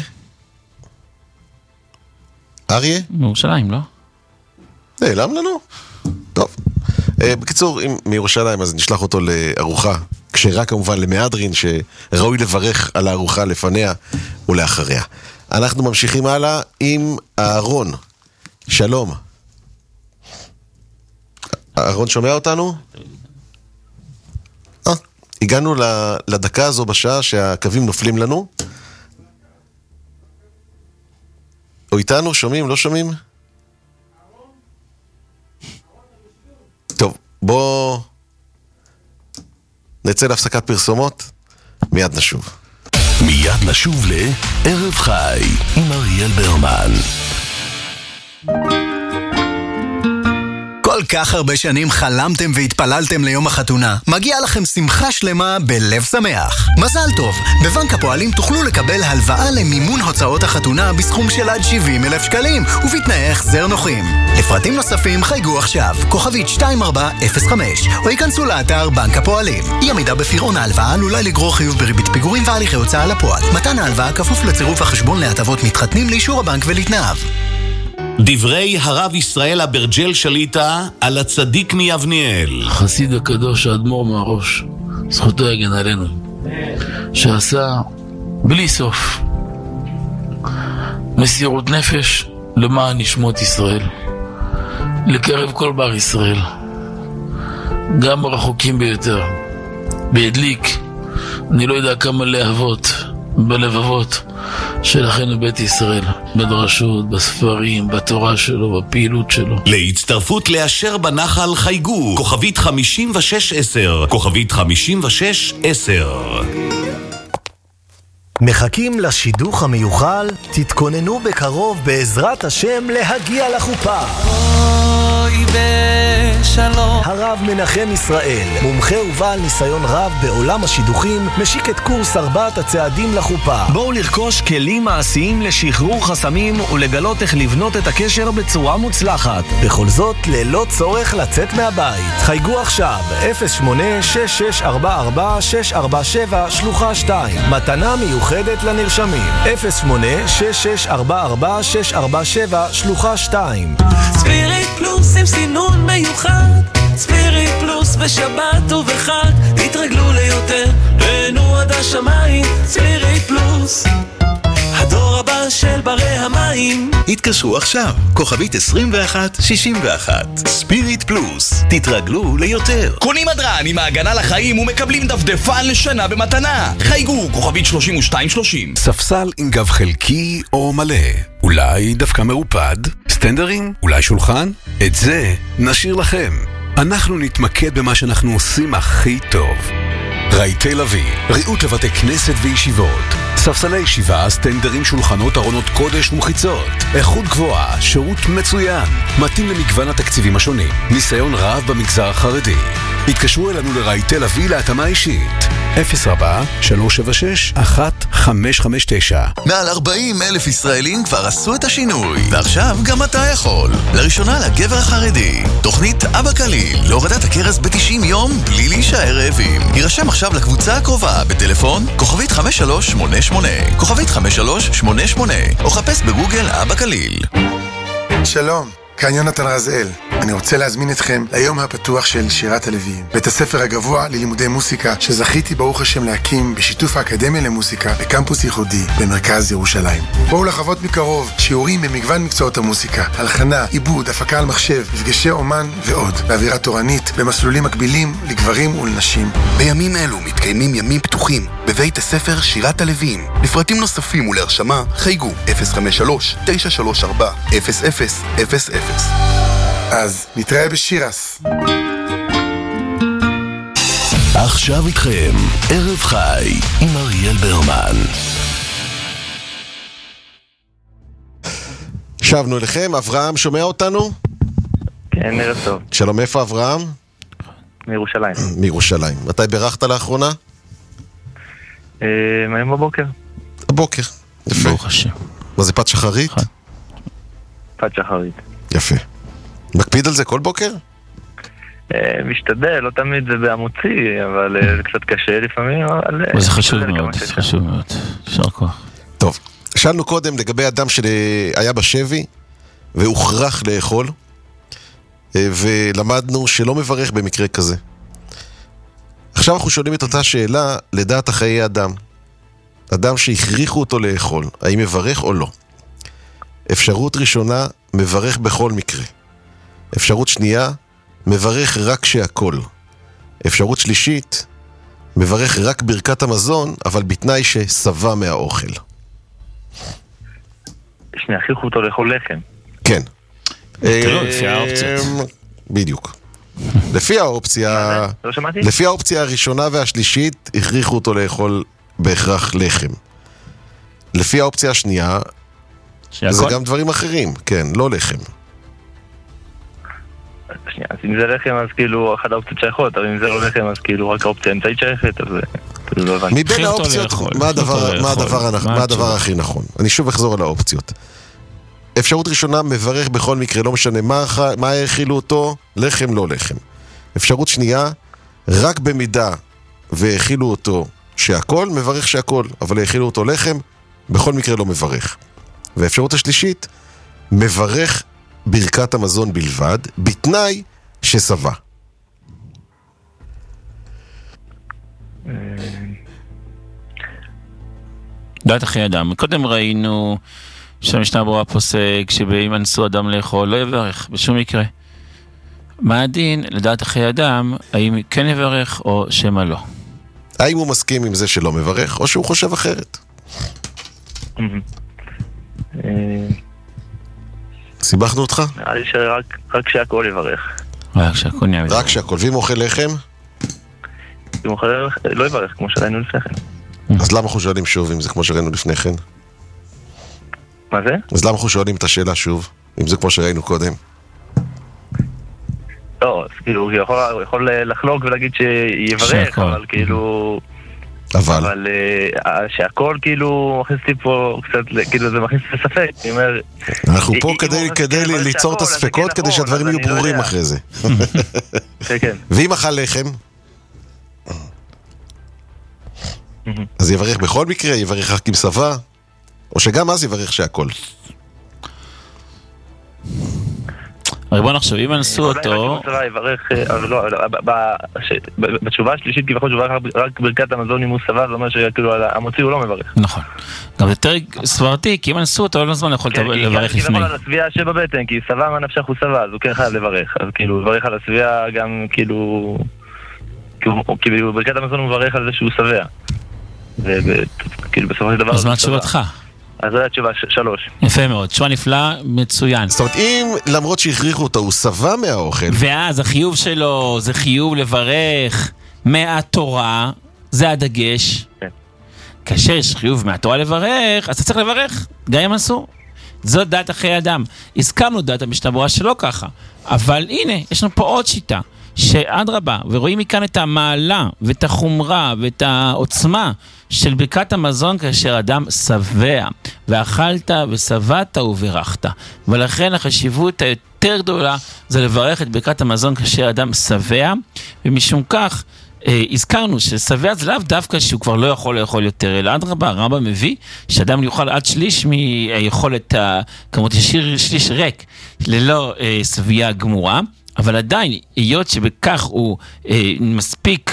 אריה? מירושלים, לא? נעלם לנו? טוב. בקיצור, אם מירושלים אז נשלח אותו לארוחה כשרה כמובן למהדרין, שראוי לברך על הארוחה לפניה ולאחריה. אנחנו ממשיכים הלאה עם אהרון. שלום. אהרון שומע אותנו? הגענו לדקה הזו בשעה שהקווים נופלים לנו. או איתנו? שומעים? לא שומעים? טוב, בוא נצא להפסקת פרסומות, מיד נשוב. מיד נשוב לערב חי עם אריאל ברמן. כל כך הרבה שנים חלמתם והתפללתם ליום החתונה. מגיע לכם שמחה שלמה בלב שמח. מזל טוב, בבנק הפועלים תוכלו לקבל הלוואה למימון הוצאות החתונה בסכום של עד 70,000 שקלים, ובתנאי החזר נוחים. לפרטים נוספים חייגו עכשיו, כוכבית 2405, או ייכנסו לאתר בנק הפועלים. אי עמידה בפירעון ההלוואה עלולה לגרור חיוב בריבית פיגורים והליכי הוצאה לפועל. מתן ההלוואה כפוף לצירוף החשבון להטבות מתחתנים לאישור הבנק ולתנאיו. דברי הרב ישראל אברג'ל שליטה על הצדיק מיבניאל. חסיד הקדוש האדמו"ר מהראש, זכותו יגן עלינו, שעשה בלי סוף מסירות נפש למען נשמות ישראל, לקרב כל בר ישראל, גם הרחוקים ביותר, והדליק אני לא יודע כמה להבות בלבבות של אחינו בית ישראל, בדרשות, בספרים, בתורה שלו, בפעילות שלו. להצטרפות לאשר בנחל חייגו, כוכבית 5610, כוכבית 5610. מחכים לשידוך המיוחל? תתכוננו בקרוב בעזרת השם להגיע לחופה. אוי ושלום. הרב מנחם ישראל, מומחה ובעל ניסיון רב בעולם השידוכים, משיק את קורס 4 הצעדים לחופה. בואו לרכוש כלים מעשיים לשחרור חסמים ולגלות איך לבנות את הקשר בצורה מוצלחת. בכל זאת, ללא צורך לצאת מהבית. חייגו עכשיו, 08-6644-647 שלוחה 2. מתנה מיוחדת לנרשמים. 08-6644-647 שלוחה 2. ספיריט פלוס עם סינון מיוחד, ספיריט פלוס בשבת ובחג, תתרגלו ליותר, רנו עד השמיים, ספיריט פלוס, הדור הבא של ברי המים. התקשרו עכשיו, כוכבית 2161. ספיריט פלוס, תתרגלו ליותר. קונים הדרן עם ההגנה לחיים ומקבלים דפדפן לשנה במתנה. חייגו, כוכבית 3230. ספסל עם גב חלקי או מלא, אולי דווקא מרופד, סטנדרים, אולי שולחן? את זה נשאיר לכם. אנחנו נתמקד במה שאנחנו עושים הכי טוב. רהיטי לוי, ריהוט לבתי כנסת וישיבות, ספסלי ישיבה, סטנדרים, שולחנות, ארונות קודש ומחיצות, איכות גבוהה, שירות מצוין, מתאים למגוון התקציבים השונים, ניסיון רב במגזר החרדי. התקשרו אלינו לרהיטי לוי להתאמה אישית. 04-376-1559. מעל 40,000 ישראלים כבר עשו את השינוי, ועכשיו גם אתה יכול. לראשונה לגבר החרדי, תוכנית אבא קליל להורדת הקרס ב-90 יום בלי להישאר רעבים. יירשם עכשיו לקבוצה הקרובה בטלפון כוכבית 5388, כוכבית 5388, או חפש בגוגל אבא קליל. שלום, כאן יונתן רזאל. אני רוצה להזמין אתכם ליום הפתוח של שירת הלוויים, בית הספר הגבוה ללימודי מוסיקה שזכיתי ברוך השם להקים בשיתוף האקדמיה למוסיקה בקמפוס ייחודי במרכז ירושלים. בואו לחוות מקרוב שיעורים במגוון מקצועות המוסיקה, הלחנה, עיבוד, הפקה על מחשב, מפגשי אומן ועוד, באווירה תורנית, במסלולים מקבילים לגברים ולנשים. בימים אלו מתקיימים ימים פתוחים בבית הספר שירת הלוויים. לפרטים נוספים ולהרשמה חייגו 053-934-0000. אז נתראה בשירס. עכשיו איתכם ערב חי עם אריאל ברמן. שבנו אליכם, אברהם שומע אותנו? כן, ערב טוב. שלום, איפה אברהם? מירושלים. מירושלים. מתי בירכת לאחרונה? היום בבוקר. הבוקר. יפה. ברוך השם. מה זה, פת שחרית? פת שחרית. יפה. מקפיד על זה כל בוקר? משתדל, לא תמיד זה בעמוצי, אבל זה קצת קשה לפעמים, אבל... זה חשוב מאוד, זה חשוב מאוד. יישר כוח. טוב, שאלנו קודם לגבי אדם שהיה בשבי והוכרח לאכול, ולמדנו שלא מברך במקרה כזה. עכשיו אנחנו שואלים את אותה שאלה לדעת החיי אדם. אדם שהכריחו אותו לאכול, האם מברך או לא? אפשרות ראשונה, מברך בכל מקרה. אפשרות שנייה, מברך רק שהכל. אפשרות שלישית, מברך רק ברכת המזון, אבל בתנאי ששבע מהאוכל. שנייה, הכריחו אותו לאכול לחם. כן. לפי האופציות. בדיוק. לפי האופציה... לא שמעתי? לפי האופציה הראשונה והשלישית, הכריחו אותו לאכול בהכרח לחם. לפי האופציה השנייה, זה גם דברים אחרים. כן, לא לחם. שנייה, אז אם זה לחם, אז כאילו אחת האופציות שייכות, אבל אם זה לא לחם, אז כאילו רק האופציה האמצעית שייכת, אז כאילו לא הבנתי. מבין האופציות, מה הדבר הכי נכון? אני שוב אחזור על האופציות. אפשרות ראשונה, מברך בכל מקרה, לא משנה מה האכילו אותו, לחם לא לחם. אפשרות שנייה, רק במידה והאכילו אותו שהכל, מברך שהכל, אבל האכילו אותו לחם, בכל מקרה לא מברך. ואפשרות השלישית, מברך ברכת המזון בלבד, בתנאי ששבע. דעת אחי אדם. קודם ראינו שהמשנה ברורה פוסק שבאם אנסו אדם לאכול לא יברך בשום מקרה. מה הדין לדעת אחי אדם, האם כן יברך או שמה לא? האם הוא מסכים עם זה שלא מברך או שהוא חושב אחרת? סיבכנו אותך? נראה לי שרק שהכל יברך. רק שהכל נהיה מברך. רק שהכל. ואם אוכל לחם? אם אוכל לא יברך, כמו שראינו לפני כן. אז למה אנחנו שואלים שוב אם זה כמו שראינו לפני כן? מה זה? אז למה אנחנו שואלים את השאלה שוב, אם זה כמו שראינו קודם? לא, אז כאילו הוא יכול לחלוק ולהגיד שיברך, אבל כאילו... אבל שהכל כאילו מכניס לי פה קצת, כאילו זה מכניס לי ספק. אנחנו פה כדי ליצור את הספקות, כדי שהדברים יהיו ברורים אחרי זה. ואם אכל לחם? אז יברך בכל מקרה, יברך רק עם שבע, או שגם אז יברך שהכל. הרי בוא נחשוב, אם אנסו אותו... בתשובה השלישית כביכול שהוא רק ברכת המזון אם הוא שבע, זה אומר שכאילו המוציא הוא לא מברך. נכון. גם יותר סברתי, כי אם אנסו אותו, לא זמן יכול לברך לפני. כביכול על הסביעה שבבטן, כי שבע מה נפשך הוא שבע, אז הוא כן חייב לברך. אז כאילו, לברך על הסביעה גם כאילו... כאילו ברכת המזון הוא מברך על זה שהוא שבע. וכאילו בסופו של דבר... אז מה תשובתך? אז זו התשובה 3. יפה מאוד, תשובה נפלא, מצוין. זאת אומרת, אם למרות שהכריחו אותו הוא שבע מהאוכל, ואז החיוב שלו זה חיוב לברך מהתורה, זה הדגש. כאשר יש חיוב מהתורה לברך, אז אתה צריך לברך, גם אם אסור. זאת דעת אחרי אדם. הזכרנו דעת המשנה ברורה שלא ככה, אבל הנה, יש לנו פה עוד שיטה, שאדרבה, ורואים מכאן את המעלה ואת החומרה ואת העוצמה של ברכת המזון כאשר אדם שבע, ואכלת ושבעת וברכת. ולכן החשיבות היותר גדולה זה לברך את ברכת המזון כאשר אדם שבע, ומשום כך הזכרנו ששבע זה לאו דווקא שהוא כבר לא יכול לאכול יותר, אלא אדרבה, הרמב"ם מביא שאדם יאכל עד שליש מיכולת כמות שליש ריק ללא שביה גמורה. אבל עדיין, היות שבכך הוא מספיק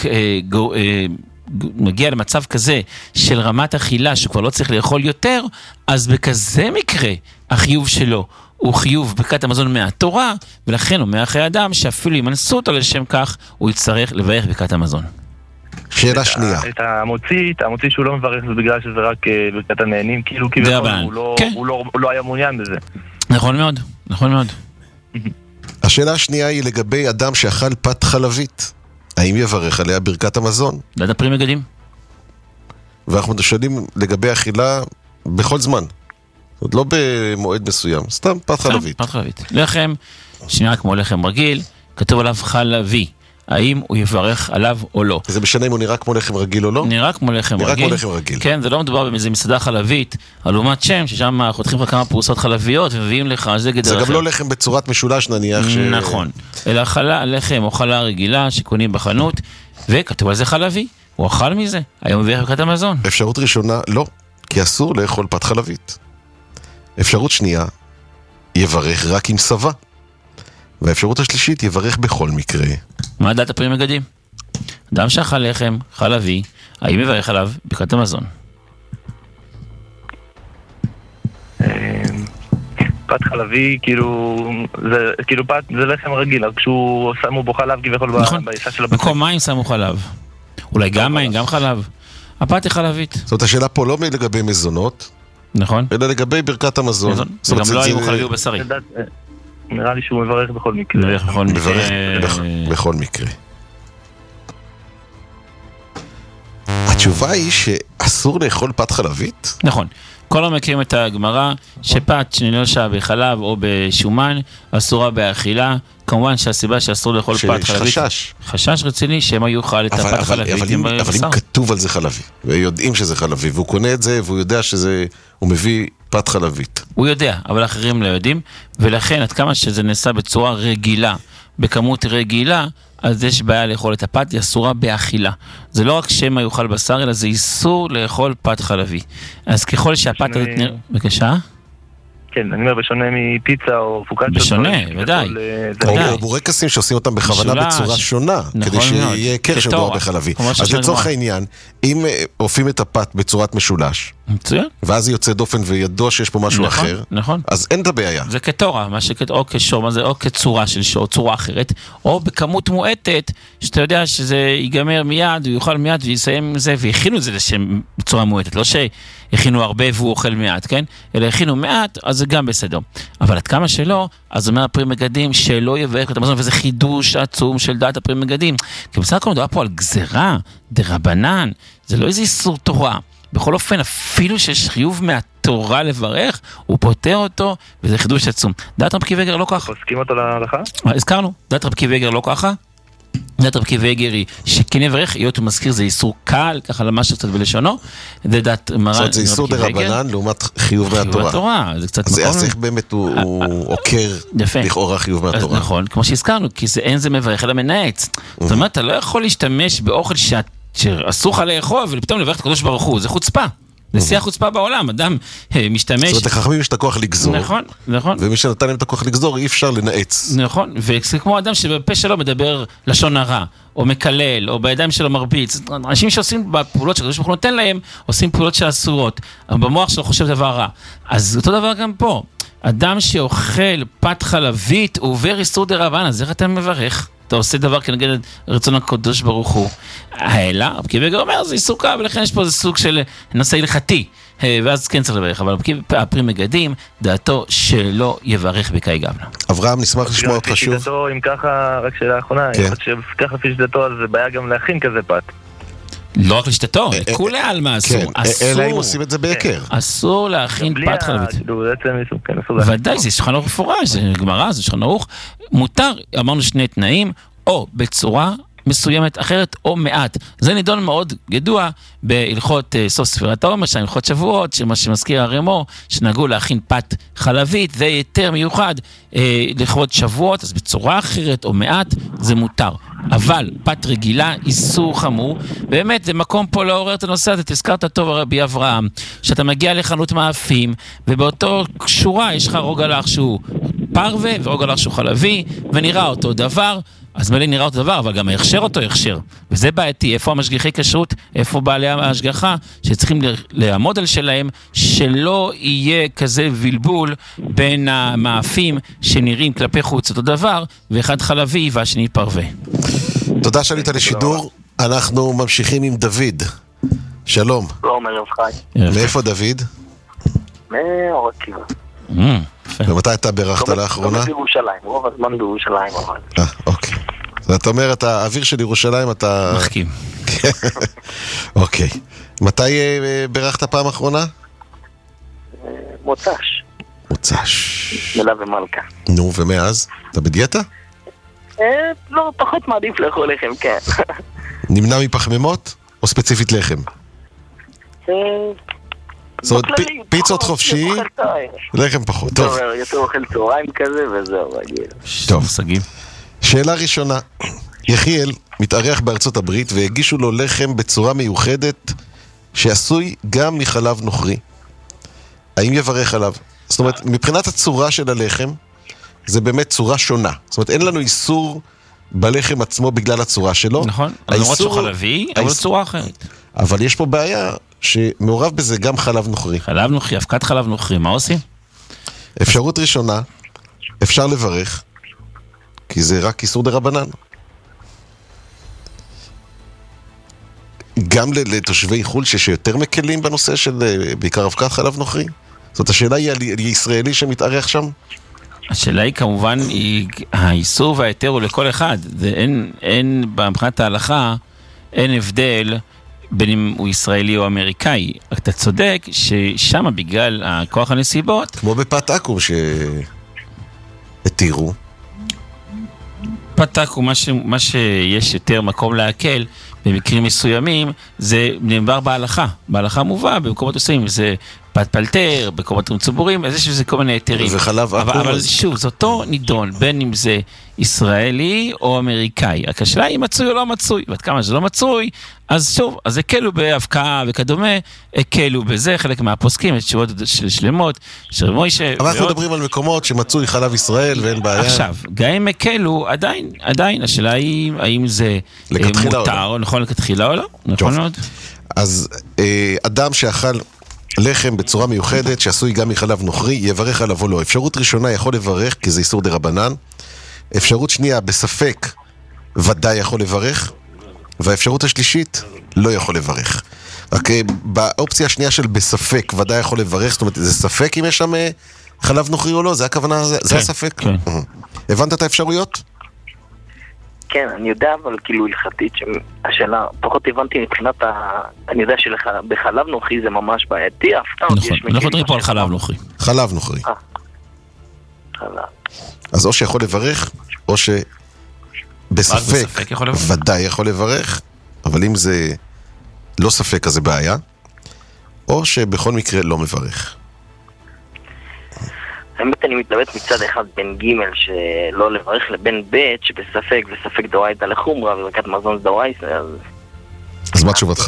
מגיע למצב כזה של רמת אכילה שהוא כבר לא צריך לאכול יותר, אז בכזה מקרה החיוב שלו הוא חיוב ברכת המזון מהתורה, ולכן הוא מאחרי אדם שאפילו אם אנסו אותו לשם כך, הוא יצטרך לברך ברכת המזון. שאלה שנייה. את המוציא שהוא לא מברך זה בגלל שזה רק ברכת הנהנים, כאילו הוא לא היה מעוניין בזה. נכון מאוד, נכון מאוד. השאלה השנייה היא לגבי אדם שאכל פת חלבית. האם יברך עליה ברכת המזון? דעת הפרי מגדים. ואנחנו שואלים לגבי אכילה בכל זמן. עוד לא במועד מסוים. סתם פת חלבית. פת חלבית. לחם, שנייה כמו לחם רגיל, כתוב עליו חלבי. האם הוא יברך עליו או לא. זה משנה אם הוא נראה כמו לחם רגיל או לא? נראה כמו לחם רגיל. כן, זה לא מדובר באיזה מסעדה חלבית, לעומת שם, ששם חותכים לך כמה פרוסות חלביות ומביאים לך, זה גדר אחר. זה גם לא לחם בצורת משולש נניח נכון, אלא לחם או חלה רגילה שקונים בחנות, וכתוב על זה חלבי. הוא אכל מזה, היום מביא ברכת המזון. אפשרות ראשונה, לא, כי אסור לאכול פת חלבית. אפשרות שנייה, יברך רק עם סבה. והאפשרות השלישית, יברך בכל מקרה. מה דעת הפרי מגדים? אדם שאכל לחם, חלבי, האם יברך עליו ברכת המזון? פת חלבי, כאילו פת זה לחם רגיל, רק כשהוא שמו בו חלב כביכול בעיסה של הבית. במקום מים שמו חלב. אולי גם מים, גם חלב. הפת היא חלבית. זאת השאלה פה לא לגבי מזונות, נכון. אלא לגבי ברכת המזון. זה גם לא היו חלבי ובשרי. נראה לי שהוא מברך בכל מקרה. מברך בכל מקרה. התשובה היא שאסור לאכול פת חלבית? נכון. כל המכירים את הגמרא שפת שנלושה בחלב או בשומן אסורה באכילה. כמובן שהסיבה שאסור לאכול פת חלבית, חשש רציני שהם יאכל את הפת חלבית. אבל אם כתוב על זה חלבי ויודעים שזה חלבי והוא קונה את זה והוא יודע שזה, הוא מביא פת חלבית, הוא יודע, אבל אחרים לא יודעים, ולכן עד כמה שזה נעשה בצורה רגילה, בכמות רגילה, אז יש בעיה לאכול את הפת, היא אסורה באכילה. זה לא רק שמה יאכל בשר, אלא זה איסור לאכול פת חלבי. אז ככל שהפת הזאת נראה... בבקשה? כן, אני אומר, בשונה מפיצה או פוקאצ'ה. בשונה, ודאי. או בורקסים שעושים אותם בכוונה בצורה שונה, כדי שיהיה קר שמדובר בחלבי. אז לצורך העניין, אם אופים את הפת בצורת משולש, ואז היא יוצא דופן וידוע שיש פה משהו אחר, אז אין את הבעיה. זה כתורה, או כשור, או כצורה של שור, צורה אחרת, או בכמות מועטת, שאתה יודע שזה ייגמר מיד, הוא יאכל מיד ויסיים עם זה, והכינו את זה בצורה מועטת, לא שהכינו הרבה והוא אוכל מעט, כן? אלא הכינו מעט, אז זה גם בסדר. אבל עד כמה שלא, אז אומר הפרי מגדים שלא יברך את המזון, וזה חידוש עצום של דעת הפרי מגדים. כי בסך הכל מדובר פה על גזרה, דרבנן, זה לא איזה איסור תורה. בכל אופן, אפילו שיש חיוב מהתורה לברך, הוא פותר אותו, וזה חידוש עצום. דעת רב קיווגר לא ככה. פוסקים אותו להלכה? הזכרנו, דעת רב קיווגר לא ככה. דעת רב קיווגר היא שכן יברך, היות הוא מזכיר, זה איסור קל, ככה למש קצת בלשונו. זאת אומרת, זה איסור דרבנן לעומת חיוב מהתורה. זה קצת מקום. אז איך באמת הוא עוקר לכאורה חיוב מהתורה. נכון, כמו שהזכרנו, כי אין זה מברך, אלא מנעץ. זאת אומרת, אתה לא יכול להשתמש באוכל שאסור לך לאכול, ולפתאום לברך את הקדוש ברוך הוא, זה חוצפה. זה שיא החוצפה בעולם, אדם משתמש... זאת אומרת, לחכמים יש את הכוח לגזור. נכון, נכון. ומי שנתן להם את הכוח לגזור, אי אפשר לנעץ. נכון, וזה כמו אדם שבפה שלו מדבר לשון הרע, או מקלל, או בידיים שלו מרביץ. אנשים שעושים בפעולות שהקדוש ברוך הוא נותן להם, עושים פעולות שאסורות. אבל במוח שלו חושב דבר רע. אז אותו דבר גם פה. אדם שאוכל פת חלבית, הוא עובר איסור דרבנן, אז איך אתה מברך? אתה עושה דבר כנגד רצון הקדוש ברוך הוא. האלה, רב קיווגר אומר, זה איסור קל, ולכן יש פה איזה סוג של נושא הלכתי, ואז כן צריך לברך, אבל הפרי מגדים, דעתו שלא יברך בקאי גבנה. אברהם, נשמח לשמוע אותך שוב. דעתו, אם ככה, רק שאלה האחרונה, ככה לפי דעתו, אז זה בעיה גם להכין כזה פת. לא רק לשתתו, כולי עלמה אסור. אלא אם עושים את זה בהיכר. אסור להכין פת חלבית. ודאי, זה שולחן ערוך מפורש, זה גמרא, זה שולחן ערוך. מותר, אמרנו שני תנאים, או בצורה מסוימת אחרת או מעט. זה נידון מאוד ידוע בהלכות סוף ספירת העומר, הלכות שבועות, שמה שמזכיר הרמור, שנהגו להכין פת חלבית, זה יותר מיוחד לכבוד שבועות, אז בצורה אחרת או מעט זה מותר. אבל פת רגילה, איסור חמור, באמת זה מקום פה לעורר את הנושא הזה. תזכרת טוב רבי אברהם, שאתה מגיע לחנות מאפים, ובאותו שורה יש לך רוגלח שהוא פרווה ורוגלח שהוא חלבי, ונראה אותו דבר, אז מלא נראה אותו דבר, אבל גם ההכשר אותו הכשר. וזה בעייתי, איפה המשגיחי כשרות, איפה בעלי ההשגחה, שצריכים לעמוד על שלהם, שלא יהיה כזה בלבול בין המאפים שנראים כלפי חוץ אותו דבר, ואחד חלבי והשני פרווה. תודה שעלית לשידור, אנחנו ממשיכים עם דוד. שלום. שלום, ערב חי. מאיפה דוד? מאור עקיבא. ומתי אתה ברכת לאחרונה? לא בירושלים, רוב הזמן בירושלים. אוקיי. זאת אומרת, האוויר של ירושלים אתה... מחכים. אוקיי. מתי ברכת פעם אחרונה? מוצ"ש. מוצ"ש. מלה ומלכה. נו, ומאז? אתה בדיאטה? לא, פחות מעדיף לאכול לחם, כן. נמנע מפחמימות? או ספציפית לחם? זאת אומרת, פיצות חופשי, לחם פחות. טוב. יותר אוכל צהריים כזה וזהו, רגיל. טוב, שאלה ראשונה. יחיאל מתארח בארצות הברית והגישו לו לחם בצורה מיוחדת שעשוי גם מחלב נוכרי. האם יברך עליו? זאת אומרת, מבחינת הצורה של הלחם, זה באמת צורה שונה. זאת אומרת, אין לנו איסור בלחם עצמו בגלל הצורה שלו. נכון, למרות שהוא חלבי, אבל צורה אחרת. אבל יש פה בעיה שמעורב בזה גם חלב נוכרי. חלב נוכרי, אבקת חלב נוכרי, מה עושים? אפשרות ראשונה, אפשר לברך, כי זה רק איסור דרבנן. גם לתושבי חו"ל שיותר מקלים בנושא של בעיקר אבקת חלב נוכרי? זאת השאלה היא על ישראלי שמתארח שם? השאלה היא כמובן, האיסור וההיתר הוא לכל אחד. אין מבחינת ההלכה, אין הבדל בין אם הוא ישראלי או אמריקאי. אתה צודק ששם בגלל הכוח הנסיבות... כמו בפת עכו שהתירו. פת עכו, מה שיש יותר מקום להקל, במקרים מסוימים, זה נאמר בהלכה. בהלכה מובא, במקומות מסוימים, זה פת פלטר, במקומות ציבוריים, אז יש לזה כל מיני היתרים. וחלב עכו. אבל שוב, זה אותו נידון, בין אם זה ישראלי או אמריקאי. רק השאלה היא מצוי או לא מצוי, ועד כמה שזה לא מצוי, אז שוב, אז הקלו באבקה וכדומה, הקלו בזה, חלק מהפוסקים, את תשובות של שלמות, של מוישה. אבל אנחנו מדברים על מקומות שמצוי חלב ישראל ואין בעיה. עכשיו, גם אם הקלו, עדיין, השאלה היא, האם זה מותר, נכון לכתחילה או לא? נכון מאוד. אז אדם שאכל לחם בצורה מיוחדת, שעשוי גם מחלב נוכרי, יברך עליו או לא. אפשרות ראשונה יכול לברך, כי זה איסור דרבנן. אפשרות שנייה, בספק, ודאי יכול לברך. והאפשרות השלישית, לא יכול לברך. רק באופציה השנייה של בספק, ודאי יכול לברך, זאת אומרת, זה ספק אם יש שם חלב נוכרי או לא, זה הכוונה, זה הספק. הבנת את האפשרויות? כן, אני יודע, אבל כאילו הלכתית שהשאלה, פחות הבנתי מבחינת אני יודע שבחלב נוכרי זה ממש בעייתי, נכון, אנחנו מדברים פה על חלב נוכרי. חלב נוכרי. אז או שיכול לברך, או שבספק ודאי יכול לברך, אבל אם זה לא ספק אז זה בעיה, או שבכל מקרה לא מברך. האמת אני מתלבט מצד אחד בין ג' שלא לברך לבין ב' שבספק וספק דאורייתא לחומרא וברכת מזון דאורייתא. אז מה תשובתך?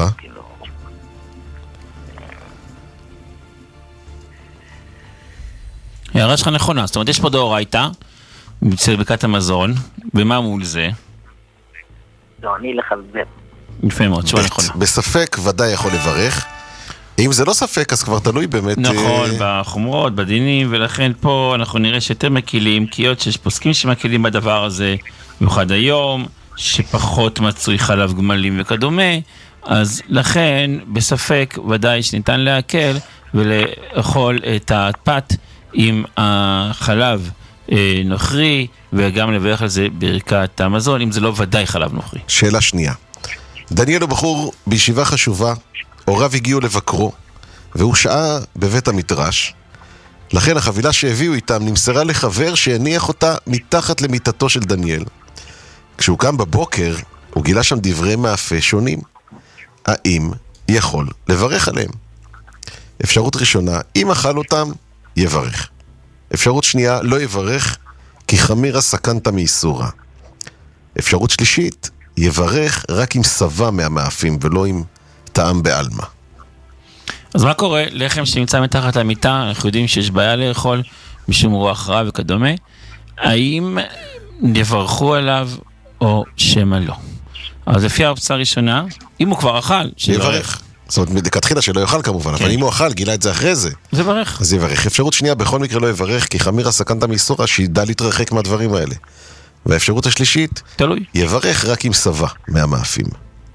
הערה שלך נכונה, זאת אומרת יש פה דאורייתא של ברכת המזון, ומה מול זה? לא, אני אלך על זה. יפה מאוד, תשובה נכונה. בספק ודאי יכול לברך. אם זה לא ספק, אז כבר תלוי באמת... נכון, בחומרות, בדינים, ולכן פה אנחנו נראה שיותר מקילים, כי עוד שיש פוסקים שמקילים בדבר הזה, במיוחד היום, שפחות מצוי חלב גמלים וכדומה, אז לכן בספק ודאי שניתן להקל ולאכול את הפת עם החלב נוכרי, וגם לברך על זה ברכת המזון, אם זה לא ודאי חלב נוכרי. שאלה שנייה. דניאל הוא בחור בישיבה חשובה, הוריו הגיעו לבקרו, והוא שעה בבית המדרש. לכן החבילה שהביאו איתם נמסרה לחבר שהניח אותה מתחת למיטתו של דניאל. כשהוא קם בבוקר, הוא גילה שם דברי מאפה שונים. האם יכול לברך עליהם? אפשרות ראשונה, אם אכל אותם, יברך. אפשרות שנייה, לא יברך, כי חמירה סכנת מאיסורה. אפשרות שלישית, יברך רק עם סבה מהמאפים ולא עם טעם בעלמה. אז מה קורה? לחם שנמצא מתחת למיטה, אנחנו יודעים שיש בעיה לאכול משום רוח רע וכדומה. האם יברכו עליו או שמה לא? אז לפי האופציה הראשונה, אם הוא כבר אכל, יברך. זאת אומרת, לכתחילה שלא יאכל כמובן, אבל אם הוא אכל, גילה את זה אחרי זה. זה יברך. אז יברך. אפשרות שנייה, בכל מקרה לא יברך, כי חמירה סכנת מאיסורה, שידע להתרחק מהדברים האלה. והאפשרות השלישית, תלוי. יברך רק עם סבה מהמאפים.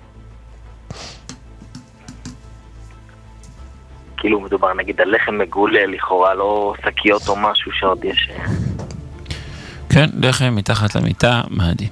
כאילו מדובר נגיד על לחם מגולה, לכאורה לא שקיות או משהו שעוד יש... כן, לחם מתחת למיטה, מהדי.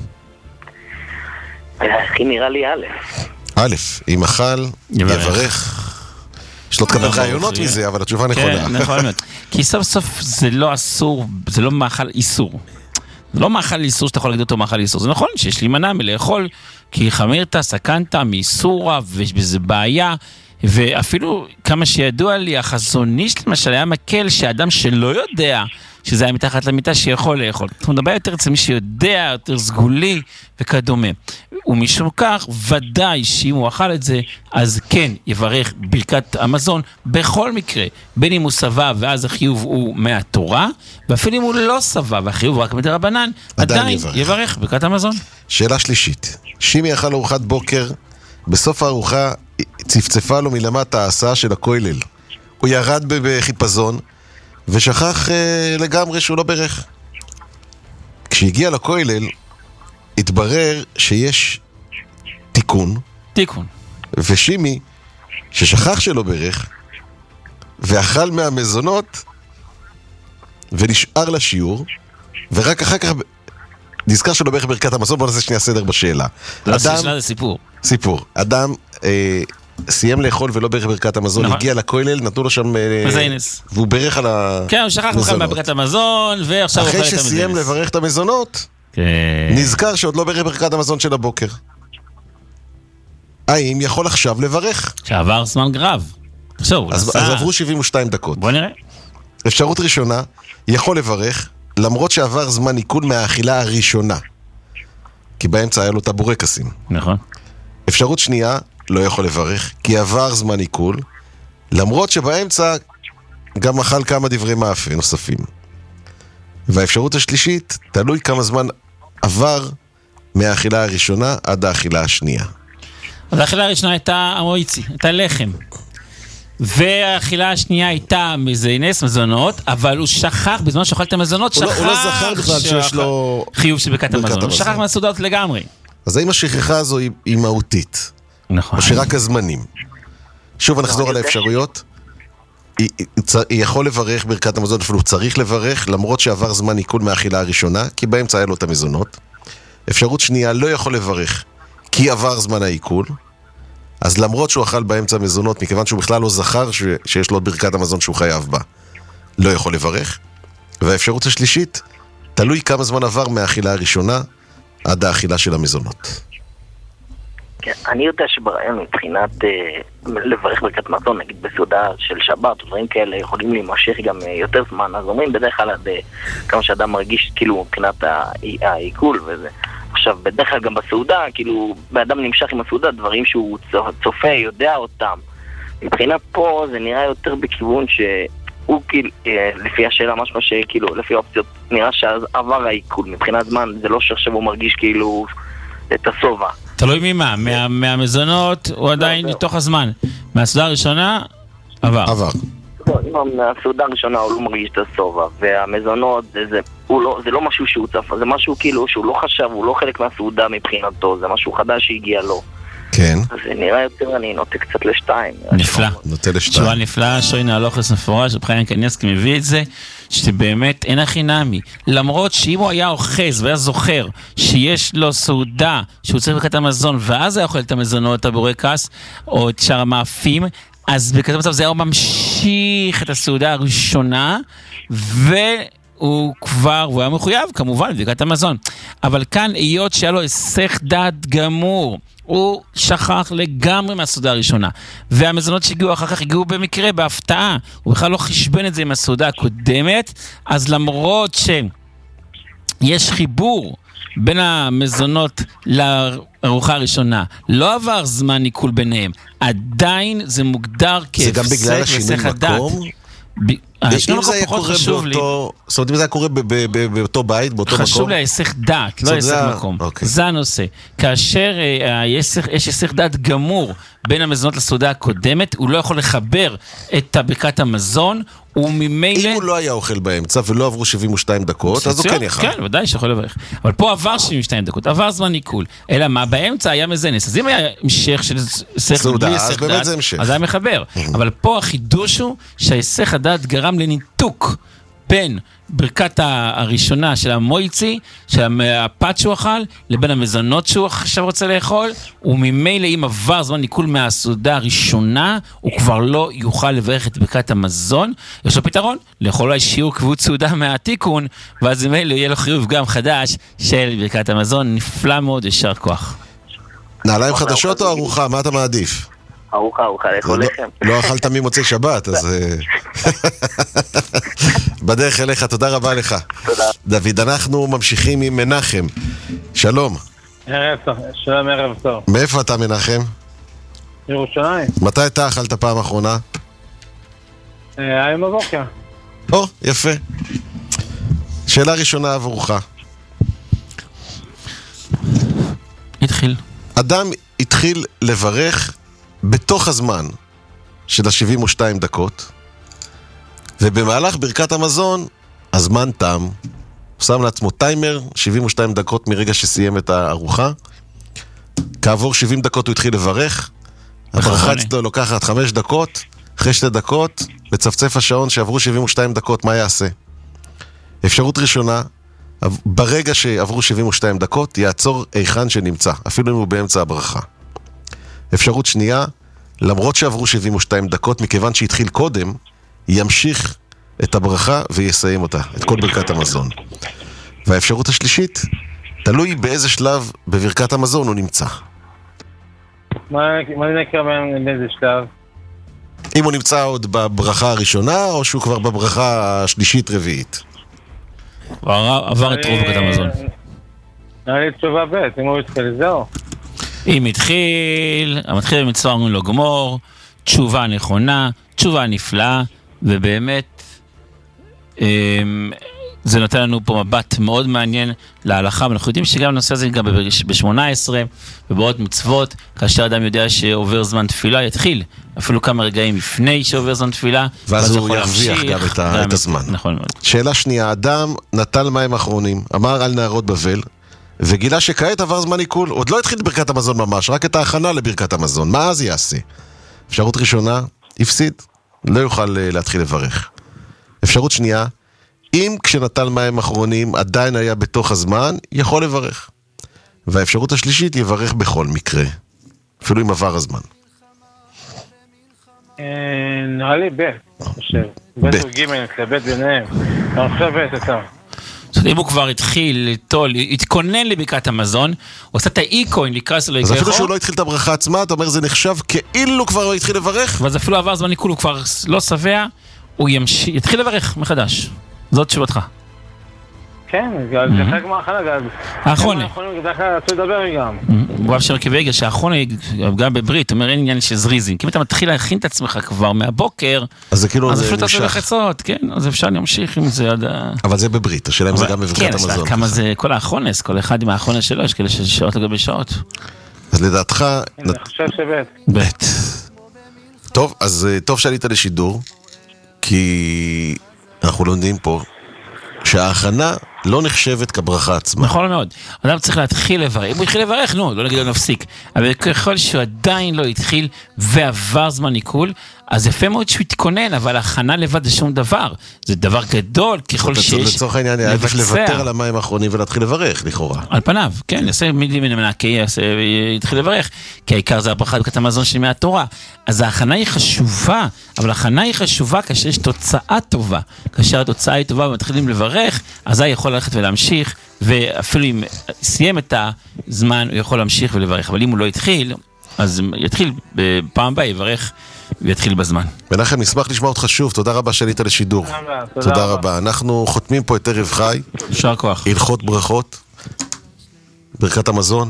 הכי נראה לי א'. א', אם אכל, יברך. יש לו תקבל רעיונות מזה, אבל התשובה נכונה. כן, נכון. כי סוף סוף זה לא אסור, זה לא מאכל איסור. זה לא מאכל איסור שאתה יכול להגיד אותו מאכל איסור. זה נכון שיש להימנע מלאכול, כי חמירת, סכנת, מאיסורה, ויש בזה בעיה, ואפילו כמה שידוע לי, החזון איש למשל היה מקל שאדם שלא יודע שזה היה מתחת למיטה שיכול לאכול. אנחנו מדבר יותר אצל מי שיודע, יותר סגולי וכדומה. ומשום כך, ודאי שאם הוא אכל את זה, אז כן, יברך ברכת המזון בכל מקרה, בין אם הוא סבא ואז החיוב הוא מהתורה, ואפילו אם הוא לא סבא והחיוב רק מדרבנן, עדיין יברך ברכת המזון. שאלה שלישית, שימי אכל ארוחת בוקר, בסוף הארוחה צפצפה לו מלמטה ההסעה של הכולל. הוא ירד בחיפזון, ושכח לגמרי שהוא לא ברך. כשהגיע לכולל, התברר שיש תיקון. ושימי, ששכח שלא ברך, ואכל מהמזונות, ונשאר לשיעור, ורק אחר כך נזכר שלא ברך ברכת המזון. בוא נעשה שנייה סדר בשאלה. לא, זה סיפור. סיפור. אדם סיים לאכול ולא ברך ברכת המזון, הגיע לכולל, נתנו לו שם מזיינס. והוא ברך על המזונות. כן, הוא שכח בכלל בברכת המזון, ועכשיו הוא אוכל את המזיינס. אחרי שסיים לברך את המזונות, נזכר שעוד לא ברך ברכת המזון של הבוקר. האם יכול עכשיו לברך? שעבר זמן רב. אז עברו 72 דקות. בוא נראה. אפשרות ראשונה, יכול לברך, למרות שעבר זמן עיכול מהאכילה הראשונה. כי באמצע היה לו את הבורקסים. נכון. אפשרות שנייה, לא יכול לברך, כי עבר זמן עיכול, למרות שבאמצע גם אכל כמה דברי מאפה נוספים. והאפשרות השלישית, תלוי כמה זמן עבר מהאכילה הראשונה עד האכילה השנייה. אז האכילה הראשונה הייתה המויצי, הייתה לחם. והאכילה השנייה הייתה מזיינס, מזונות, אבל הוא שכח, בזמן שאוכל את המזונות, הוא לא זכר בכלל שיש לו חיוב של ברכת המזון. הוא שכח מהסעודות לגמרי. אז האם השכחה הזו היא מהותית? נכון. או שרק הזמנים? שוב נחזור על האפשרויות. היא יכול לברך ברכת המזון, אפילו צריך לברך, למרות שעבר זמן עיכול מהאכילה הראשונה, כי באמצע היה לו את המזונות. אפשרות שנייה, לא יכול לברך, כי עבר זמן העיכול. אז למרות שהוא אכל באמצע מזונות, מכיוון שהוא בכלל לא זכר שיש לו ברכת המזון שהוא חייב בה, לא יכול לברך. והאפשרות השלישית, תלוי כמה זמן עבר מהאכילה הראשונה עד האכילה של המזונות. כן, אני יודע שברעיון מבחינת לברך ברכת מזון, נגיד בסעודה של שבת, דברים כאלה יכולים להימשך גם יותר זמן, אז אומרים בדרך כלל עד כמה שאדם מרגיש כאילו מבחינת העיכול וזה. עכשיו, בדרך כלל גם בסעודה, כאילו, באדם נמשך עם הסעודה, דברים שהוא צופה, יודע אותם. מבחינת פה זה נראה יותר בכיוון שהוא כאילו, לפי השאלה משהו שכאילו, לפי האופציות, נראה שעבר העיכול. מבחינת זמן זה לא שעכשיו הוא מרגיש כאילו את הסובה. תלוי ממה, מהמזונות הוא עדיין מתוך הזמן. מהסעודה הראשונה, עבר. מהסעודה הראשונה הוא לא מרגיש את הסובה, והמזונות זה לא משהו שהוא צפה, זה משהו כאילו שהוא לא חשב, הוא לא חלק מהסעודה מבחינתו, זה משהו חדש שהגיע לו. כן. אז זה נראה יותר, אני נוטה קצת לשתיים. נפלא. נוטה לשתיים. תשובה נפלאה, שוינה הלוכס מפורש, ובחיין קניאסקי מביא את זה, שבאמת אין הכי נמי. למרות שאם הוא היה אוחז והיה זוכר שיש לו סעודה, שהוא צריך ברכת המזון, ואז היה אוכל את המזונות, את הבורקס, או את שאר המאפים, אז בכזה מצב זה היה ממשיך את הסעודה הראשונה, והוא היה מחויב כמובן בברכת המזון. אבל כאן היות שהיה לו היסח דעת גמור, הוא שכח לגמרי מהסעודה הראשונה, והמזונות שהגיעו אחר כך הגיעו במקרה, בהפתעה, הוא בכלל לא חשבן את זה עם הסעודה הקודמת, אז למרות שיש חיבור בין המזונות לארוחה הראשונה, לא עבר זמן עיכול ביניהם, עדיין זה מוגדר זה גם בגלל השינוי מקום? אם זה היה קורה באותו, זאת אומרת, אם זה היה קורה באותו בית, באותו מקום? חשוב לי היסח דעת, לא היסח מקום. זה הנושא. כאשר יש היסח דעת גמור בין המזונות לסעודה הקודמת, הוא לא יכול לחבר את ברכת המזון, וממילא... אם הוא לא היה אוכל באמצע ולא עברו 72 דקות, אז הוא כן יכל. כן, ודאי שיכול לברך. אבל פה עבר 72 דקות, עבר זמן עיכול. אלא מה, באמצע היה מזנס. אז אם היה המשך של סעודה, אז באמת זה המשך. אז היה מחבר. אבל פה החידוש הוא שהיסח הדעת גרם לניתוק בין ברכת הראשונה של המויצי, של הפת שהוא אכל, לבין המזונות שהוא עכשיו רוצה לאכול, וממילא אם עבר זמן ניקול מהסעודה הראשונה, הוא כבר לא יוכל לברך את ברכת המזון. יש לו פתרון, לאכול אולי שיעור כבוד סעודה מהתיקון, ואז ממילא יהיה לו חיוב גם חדש של ברכת המזון. נפלא מאוד, ישר כוח. נעליים חדשות או ארוחה? מה אתה מעדיף? ארוחה, לאכול לחם. לא אכלת ממוצאי שבת, אז... בדרך אליך, תודה רבה לך. תודה. דוד, אנחנו ממשיכים עם מנחם. שלום. שלום, ערב טוב. מאיפה אתה, מנחם? ירושלים. מתי אתה אכלת פעם האחרונה? היום בבוקר. או, יפה. שאלה ראשונה עבורך. התחיל. אדם התחיל לברך בתוך הזמן של ה-72 דקות, ובמהלך ברכת המזון, הזמן תם. הוא שם לעצמו טיימר, 72 דקות מרגע שסיים את הארוחה. כעבור 70 דקות הוא התחיל לברך. הברכה אצלו לוקחת 5 דקות, אחרי 2 דקות, בצפצף השעון שעברו 72 דקות, מה יעשה? אפשרות ראשונה, ברגע שעברו 72 דקות, יעצור איכן שנמצא, אפילו אם הוא באמצע הברכה. אפשרות שנייה, למרות שעברו 72 דקות, מכיוון שהתחיל קודם, ימשיך את הברכה ויסיים אותה, את כל ברכת המזון. והאפשרות השלישית, תלוי באיזה שלב בברכת המזון הוא נמצא. מה נקרא באיזה שלב? אם הוא נמצא עוד בברכה הראשונה, או שהוא כבר בברכה השלישית רביעית? עבר את רוב ברכת המזון. נראה לי תשובה ב', אם הוא התחיל, זהו. אם התחיל, המתחיל במצווה אומרים לו גמור, תשובה נכונה, תשובה נפלאה, ובאמת זה נותן לנו פה מבט מאוד מעניין להלכה, ואנחנו יודעים שגם הנושא הזה גם ב-18 ובעוד מצוות, כאשר אדם יודע שעובר זמן תפילה, יתחיל אפילו כמה רגעים לפני שעובר זמן תפילה, ואז הוא ירוויח גם את הזמן. נכון מאוד. שאלה שנייה, אדם נטל מים אחרונים, אמר על נערות בבל, וגילה שכעת עבר זמן עיכול, עוד לא התחיל ברכת המזון ממש, רק את ההכנה לברכת המזון. מה אז יעשה? אפשרות ראשונה, הפסיד, לא יוכל להתחיל לברך. אפשרות שנייה, אם כשנטל מים אחרונים עדיין היה בתוך הזמן, יכול לברך. והאפשרות השלישית, יברך בכל מקרה, אפילו אם עבר הזמן. נראה לי ב', חושב. ב' או ג' נתלבט ביניהם. אני חושב ב' אתה. אם הוא כבר התחיל לטול, התכונן לברכת המזון, הוא עושה את האי-קוין לקרוא שלו אז אפילו שהוא לא התחיל את הברכה עצמה, אתה אומר זה נחשב כאילו כבר התחיל לברך? ואז אפילו עבר זמן עיכול, הוא כבר לא שבע, הוא יתחיל לברך מחדש. זאת תשובתך. כן, זה חלק מהאחרונה, האחרונה. האחרונה, בדרך כלל רצו לדבר גם. הוא אוהב שם כבגל, שהאחרונה, גם בברית, אומר אין עניין של זריזים. כי אם אתה מתחיל להכין את עצמך כבר מהבוקר, אז זה כאילו אז אפילו אתה עושה לחצות, כן, אז אפשר להמשיך עם זה עד ה... אבל זה בברית, השאלה אם זה גם בברכת המזון. כן, כמה זה כל האחרונס, כל אחד עם האחרונס שלו, יש כאלה של שעות לגבי שעות. אז לדעתך... אני חושב בית. טוב, אז טוב שעלית לשידור, כי אנחנו לומדים פה שההכנה לא נחשבת כברכה עצמה. נכון מאוד. אדם צריך להתחיל לברך. אם הוא התחיל לברך, לא נגיד לו נפסיק. אבל ככל שהוא עדיין לא התחיל ועבר זמן עיכול, אז יפה מאוד שהוא יתכונן, אבל ההכנה לבד זה שום דבר. זה דבר גדול ככל שיש לצורך העניין, היה עדיף לוותר על המים האחרונים ולהתחיל לברך, לכאורה. על פניו, כן, יעשה מידי מן המנקי, יתחיל לברך, כי העיקר זה הברכה ברכת המזון של ימי התורה. אז ההכנה היא חשובה, אבל ההכנה היא חשובה כאשר יש תוצאה טובה. כאשר התוצאה היא טובה ומתחילים לברך, אז הוא יכול ללכת ולהמשיך, ואפילו אם סיים את הזמן, הוא יכול להמשיך ולברך. אבל אם הוא לא התחיל, אז יתחיל בפעם הבאה, יברך ויתחיל בזמן. מנחם, נשמח לשמוע אותך שוב, תודה רבה שעלית לשידור. תודה רבה. אנחנו חותמים פה את ערב חי. יישר כוח. הלכות ברכות, ברכת המזון.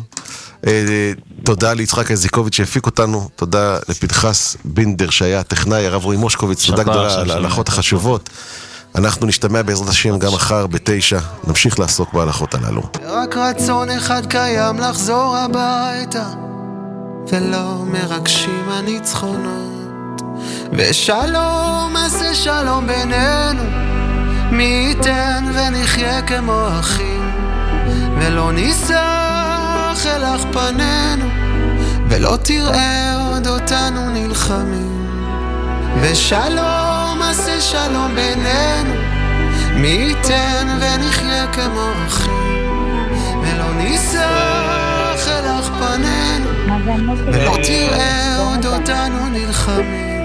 תודה ליצחק איזיקוביץ' שהפיק אותנו, תודה לפנחס בינדר שהיה הטכנאי, הרב רועי מושקוביץ, תודה גדולה על ההלכות החשובות. אנחנו נשתמע בעזרת השם גם מחר ב9, נמשיך לעסוק בהלכות הללו. רק רצון אחד קיים לחזור הביתה, ולא מרגשים הניצחונות, ושלום עשה שלום בינינו, מי ייתן ונחיה כמו אחים, ולא ניסח אלך פנינו, ולא תראה עוד אותנו נלחמים, ושלום עשה שלום בינינו, מי ייתן ונחיה כמו אחים, ולא ניסח אלך פנינו, ולא תראה עוד אותנו נלחמים.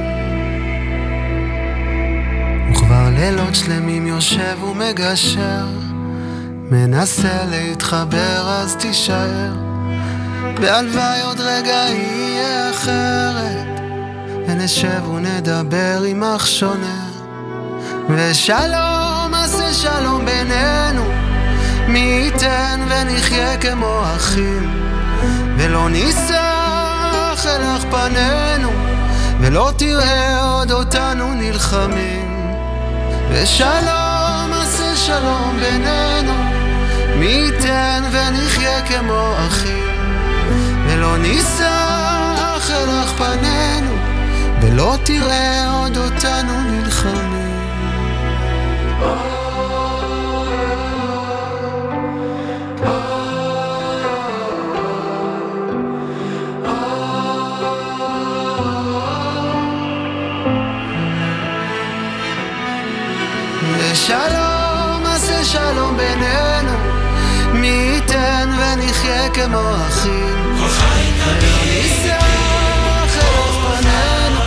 וכבר לילות שלמים יושב ומגשר, מנסה להתחבר אז תישאר, בהלוואי עוד רגע יהיה אחרת, ונשב ונדבר עם אח שונה, ושלום עשה שלום בינינו, מי ייתן ונחיה כמו אחים, ולא ניסח אלך פנינו, ולא תראה עוד אותנו נלחמים. ושלום עשה שלום בינינו, מי ייתן ונחיה כמו אחים, ולא ניסח אלך פנינו, ולא תראה עוד אותנו נלחמים. ושלום עשה שלום בינינו, מי ייתן ונחיה כמו אחים, ולא ניסח אלך פנינו.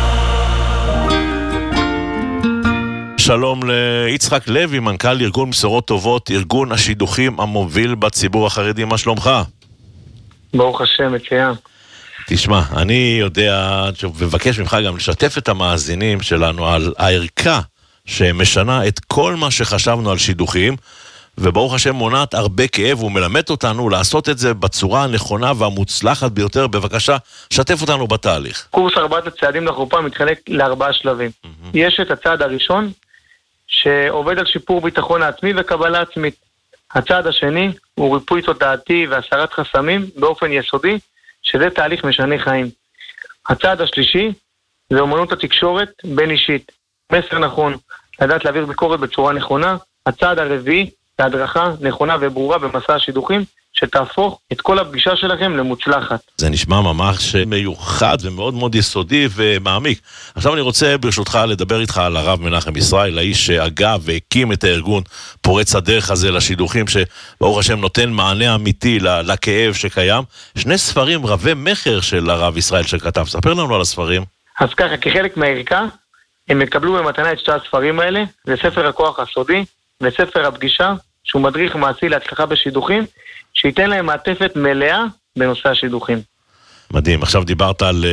שלום ליצחק לוי, מנכ"ל ארגון בשורות טובות, ארגון השידוכים המוביל בציבור החרדי, מה שלומך? ברוך השם, מצוין. תשמע, אני יודע ומבקש ממך גם לשתף את המאזינים שלנו על הערכה שמשנה את כל מה שחשבנו על שידוכים, וברוך השם מונעת הרבה כאב ומלמד אותנו לעשות את זה בצורה הנכונה והמוצלחת ביותר. בבקשה, שתף אותנו בתהליך. קורס 4 הצעדים לחופה מתחלק ל4 שלבים. יש את הצעד הראשון שעובד על שיפור ביטחון העצמי וקבלה עצמית. הצעד השני הוא ריפוי תודעתי והסרת חסמים באופן יסודי, שזה תהליך משנה חיים. הצעד השלישי זה אומנות התקשורת בין אישית. מסר נכון, לדעת להעביר ביקורת בצורה נכונה. הצעד הרביעי זה הדרכה נכונה וברורה במסע השידוכים, שתהפוך את כל הפגישה שלכם למוצלחת. זה נשמע ממש מיוחד ומאוד מאוד יסודי ומעמיק. עכשיו אני רוצה ברשותך לדבר איתך על הרב מנחם ישראל, האיש שהגה והקים את הארגון פורץ הדרך הזה לשידוכים, שברוך השם נותן מענה אמיתי לכאב שקיים. 2 ספרים רבי מחר של הרב ישראל שכתב, ספר לנו על הספרים. אז ככה, כחלק מהערכה, הם יקבלו במתנה את 2 הספרים האלה, זה ספר הכוח הסודי וספר הפגישה, שהוא מדריך מעשי להצלחה בשידוכים, שייתן להם מעטפת מלאה בנושא השידוכים. מדהים, עכשיו דיברת על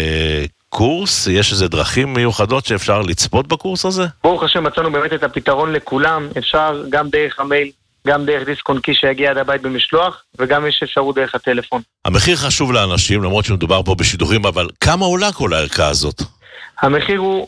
קורס, יש איזה דרכים מיוחדות שאפשר לצפות בקורס הזה? ברוך השם מצאנו באמת את הפתרון לכולם, אפשר גם דרך המייל, גם דרך דיסק און קי שיגיע עד הבית במשלוח, וגם יש אפשרות דרך הטלפון. המחיר חשוב לאנשים, למרות שמדובר פה בשידוכים, אבל כמה עולה כל הערכה הזאת? המחיר הוא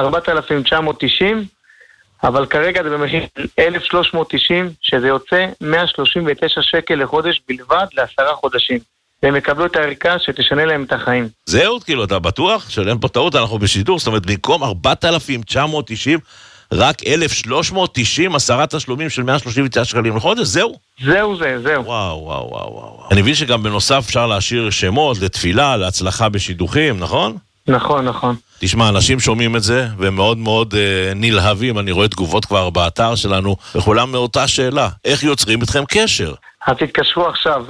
4,990, אבל כרגע זה במחיר 1,390, שזה יוצא 139 שקל לחודש בלבד ל10 חודשים. והם יקבלו את הערכה שתשנה להם את החיים. זהו, כאילו, אתה בטוח שאין פה טעות, אנחנו בשידור, זאת אומרת, במקום 4,990, רק 1,390, 10 תשלומים של 139 שקלים לחודש, זהו? זהו. וואו. אני מבין שגם בנוסף אפשר להשאיר שמות לתפילה, להצלחה בשידוכים, נכון? נכון. תשמע, אנשים שומעים את זה, והם מאוד מאוד נלהבים, אני רואה תגובות כבר באתר שלנו, וכולם מאותה שאלה, איך יוצרים איתכם קשר? אז תתקשרו עכשיו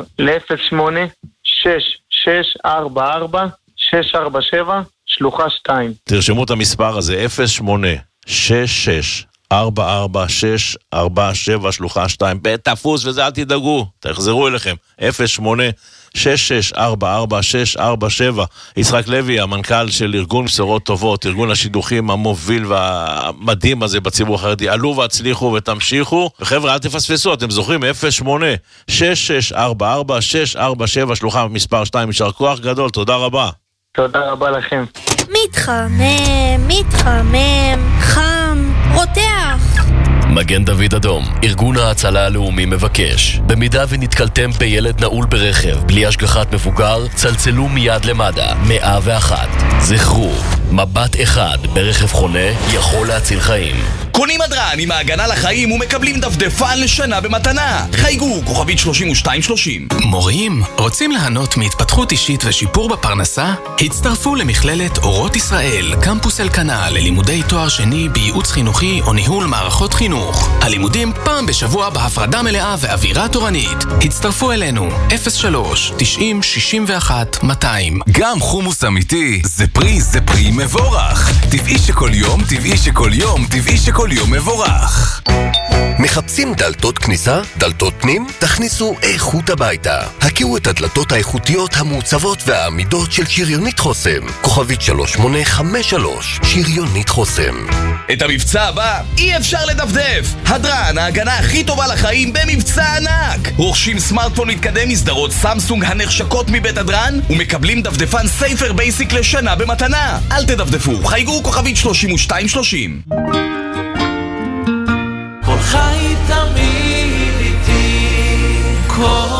ל-08-6644-647, שלוחה 2. תרשמו את המספר הזה, 08-6644-647, שלוחה 2, בתפוס וזה, אל תדאגו, תחזרו אליכם, 08-6644-647. יצחק לוי, המנכ"ל של ארגון בשורות טובות, ארגון השידוכים המוביל והמדהים הזה בציבור החרדי, עלו והצליחו ותמשיכו, וחבר'ה אל תפספסו, אתם זוכרים, 08-6644-647, שלוחה מספר 2, יישר כוח גדול, תודה רבה. תודה רבה לכם. מתחמם, חם, רותח. מגן דוד אדום, ארגון ההצלה הלאומי מבקש, במידה ונתקלתם בילד נעול ברכב בלי השגחת מבוגר, צלצלו מיד למד"א 101. זכרו, מבט אחד ברכב חונה יכול להציל חיים. קונים הדרן עם ההגנה לחיים ומקבלים דפדפן לשנה במתנה. חייגו, כוכבית 3230. מורים, רוצים ליהנות מהתפתחות אישית ושיפור בפרנסה? הצטרפו למכללת אורות ישראל, קמפוס אלקנה, ללימודי תואר שני בייעוץ חינוכי או ניהול מערכות חינוך. הלימודים פעם בשבוע בהפרדה מלאה ואווירה תורנית. הצטרפו אלינו, 03-90-61-200. גם חומוס אמיתי, זה פרי מבורך. טבעי שכל יום, טבעי שכל יום, טבעי שכל יום מבורך. מחפשים דלתות כניסה? דלתות פנים? תכניסו איכות הביתה. הכירו את הדלתות האיכותיות המעוצבות והעמידות של שריונית חוסם. כוכבית 3853, שריונית חוסם. את המבצע הבא אי אפשר לדפדף. הדרן, ההגנה הכי טובה לחיים במבצע ענק. רוכשים סמארטפון מתקדם מסדרות סמסונג הנחשקות מבית הדרן ומקבלים דפדפן סייפר בייסיק לשנה במתנה. אל תדפדפו, חייגו כוכבית 3230. כל חי תמיד איתי, כל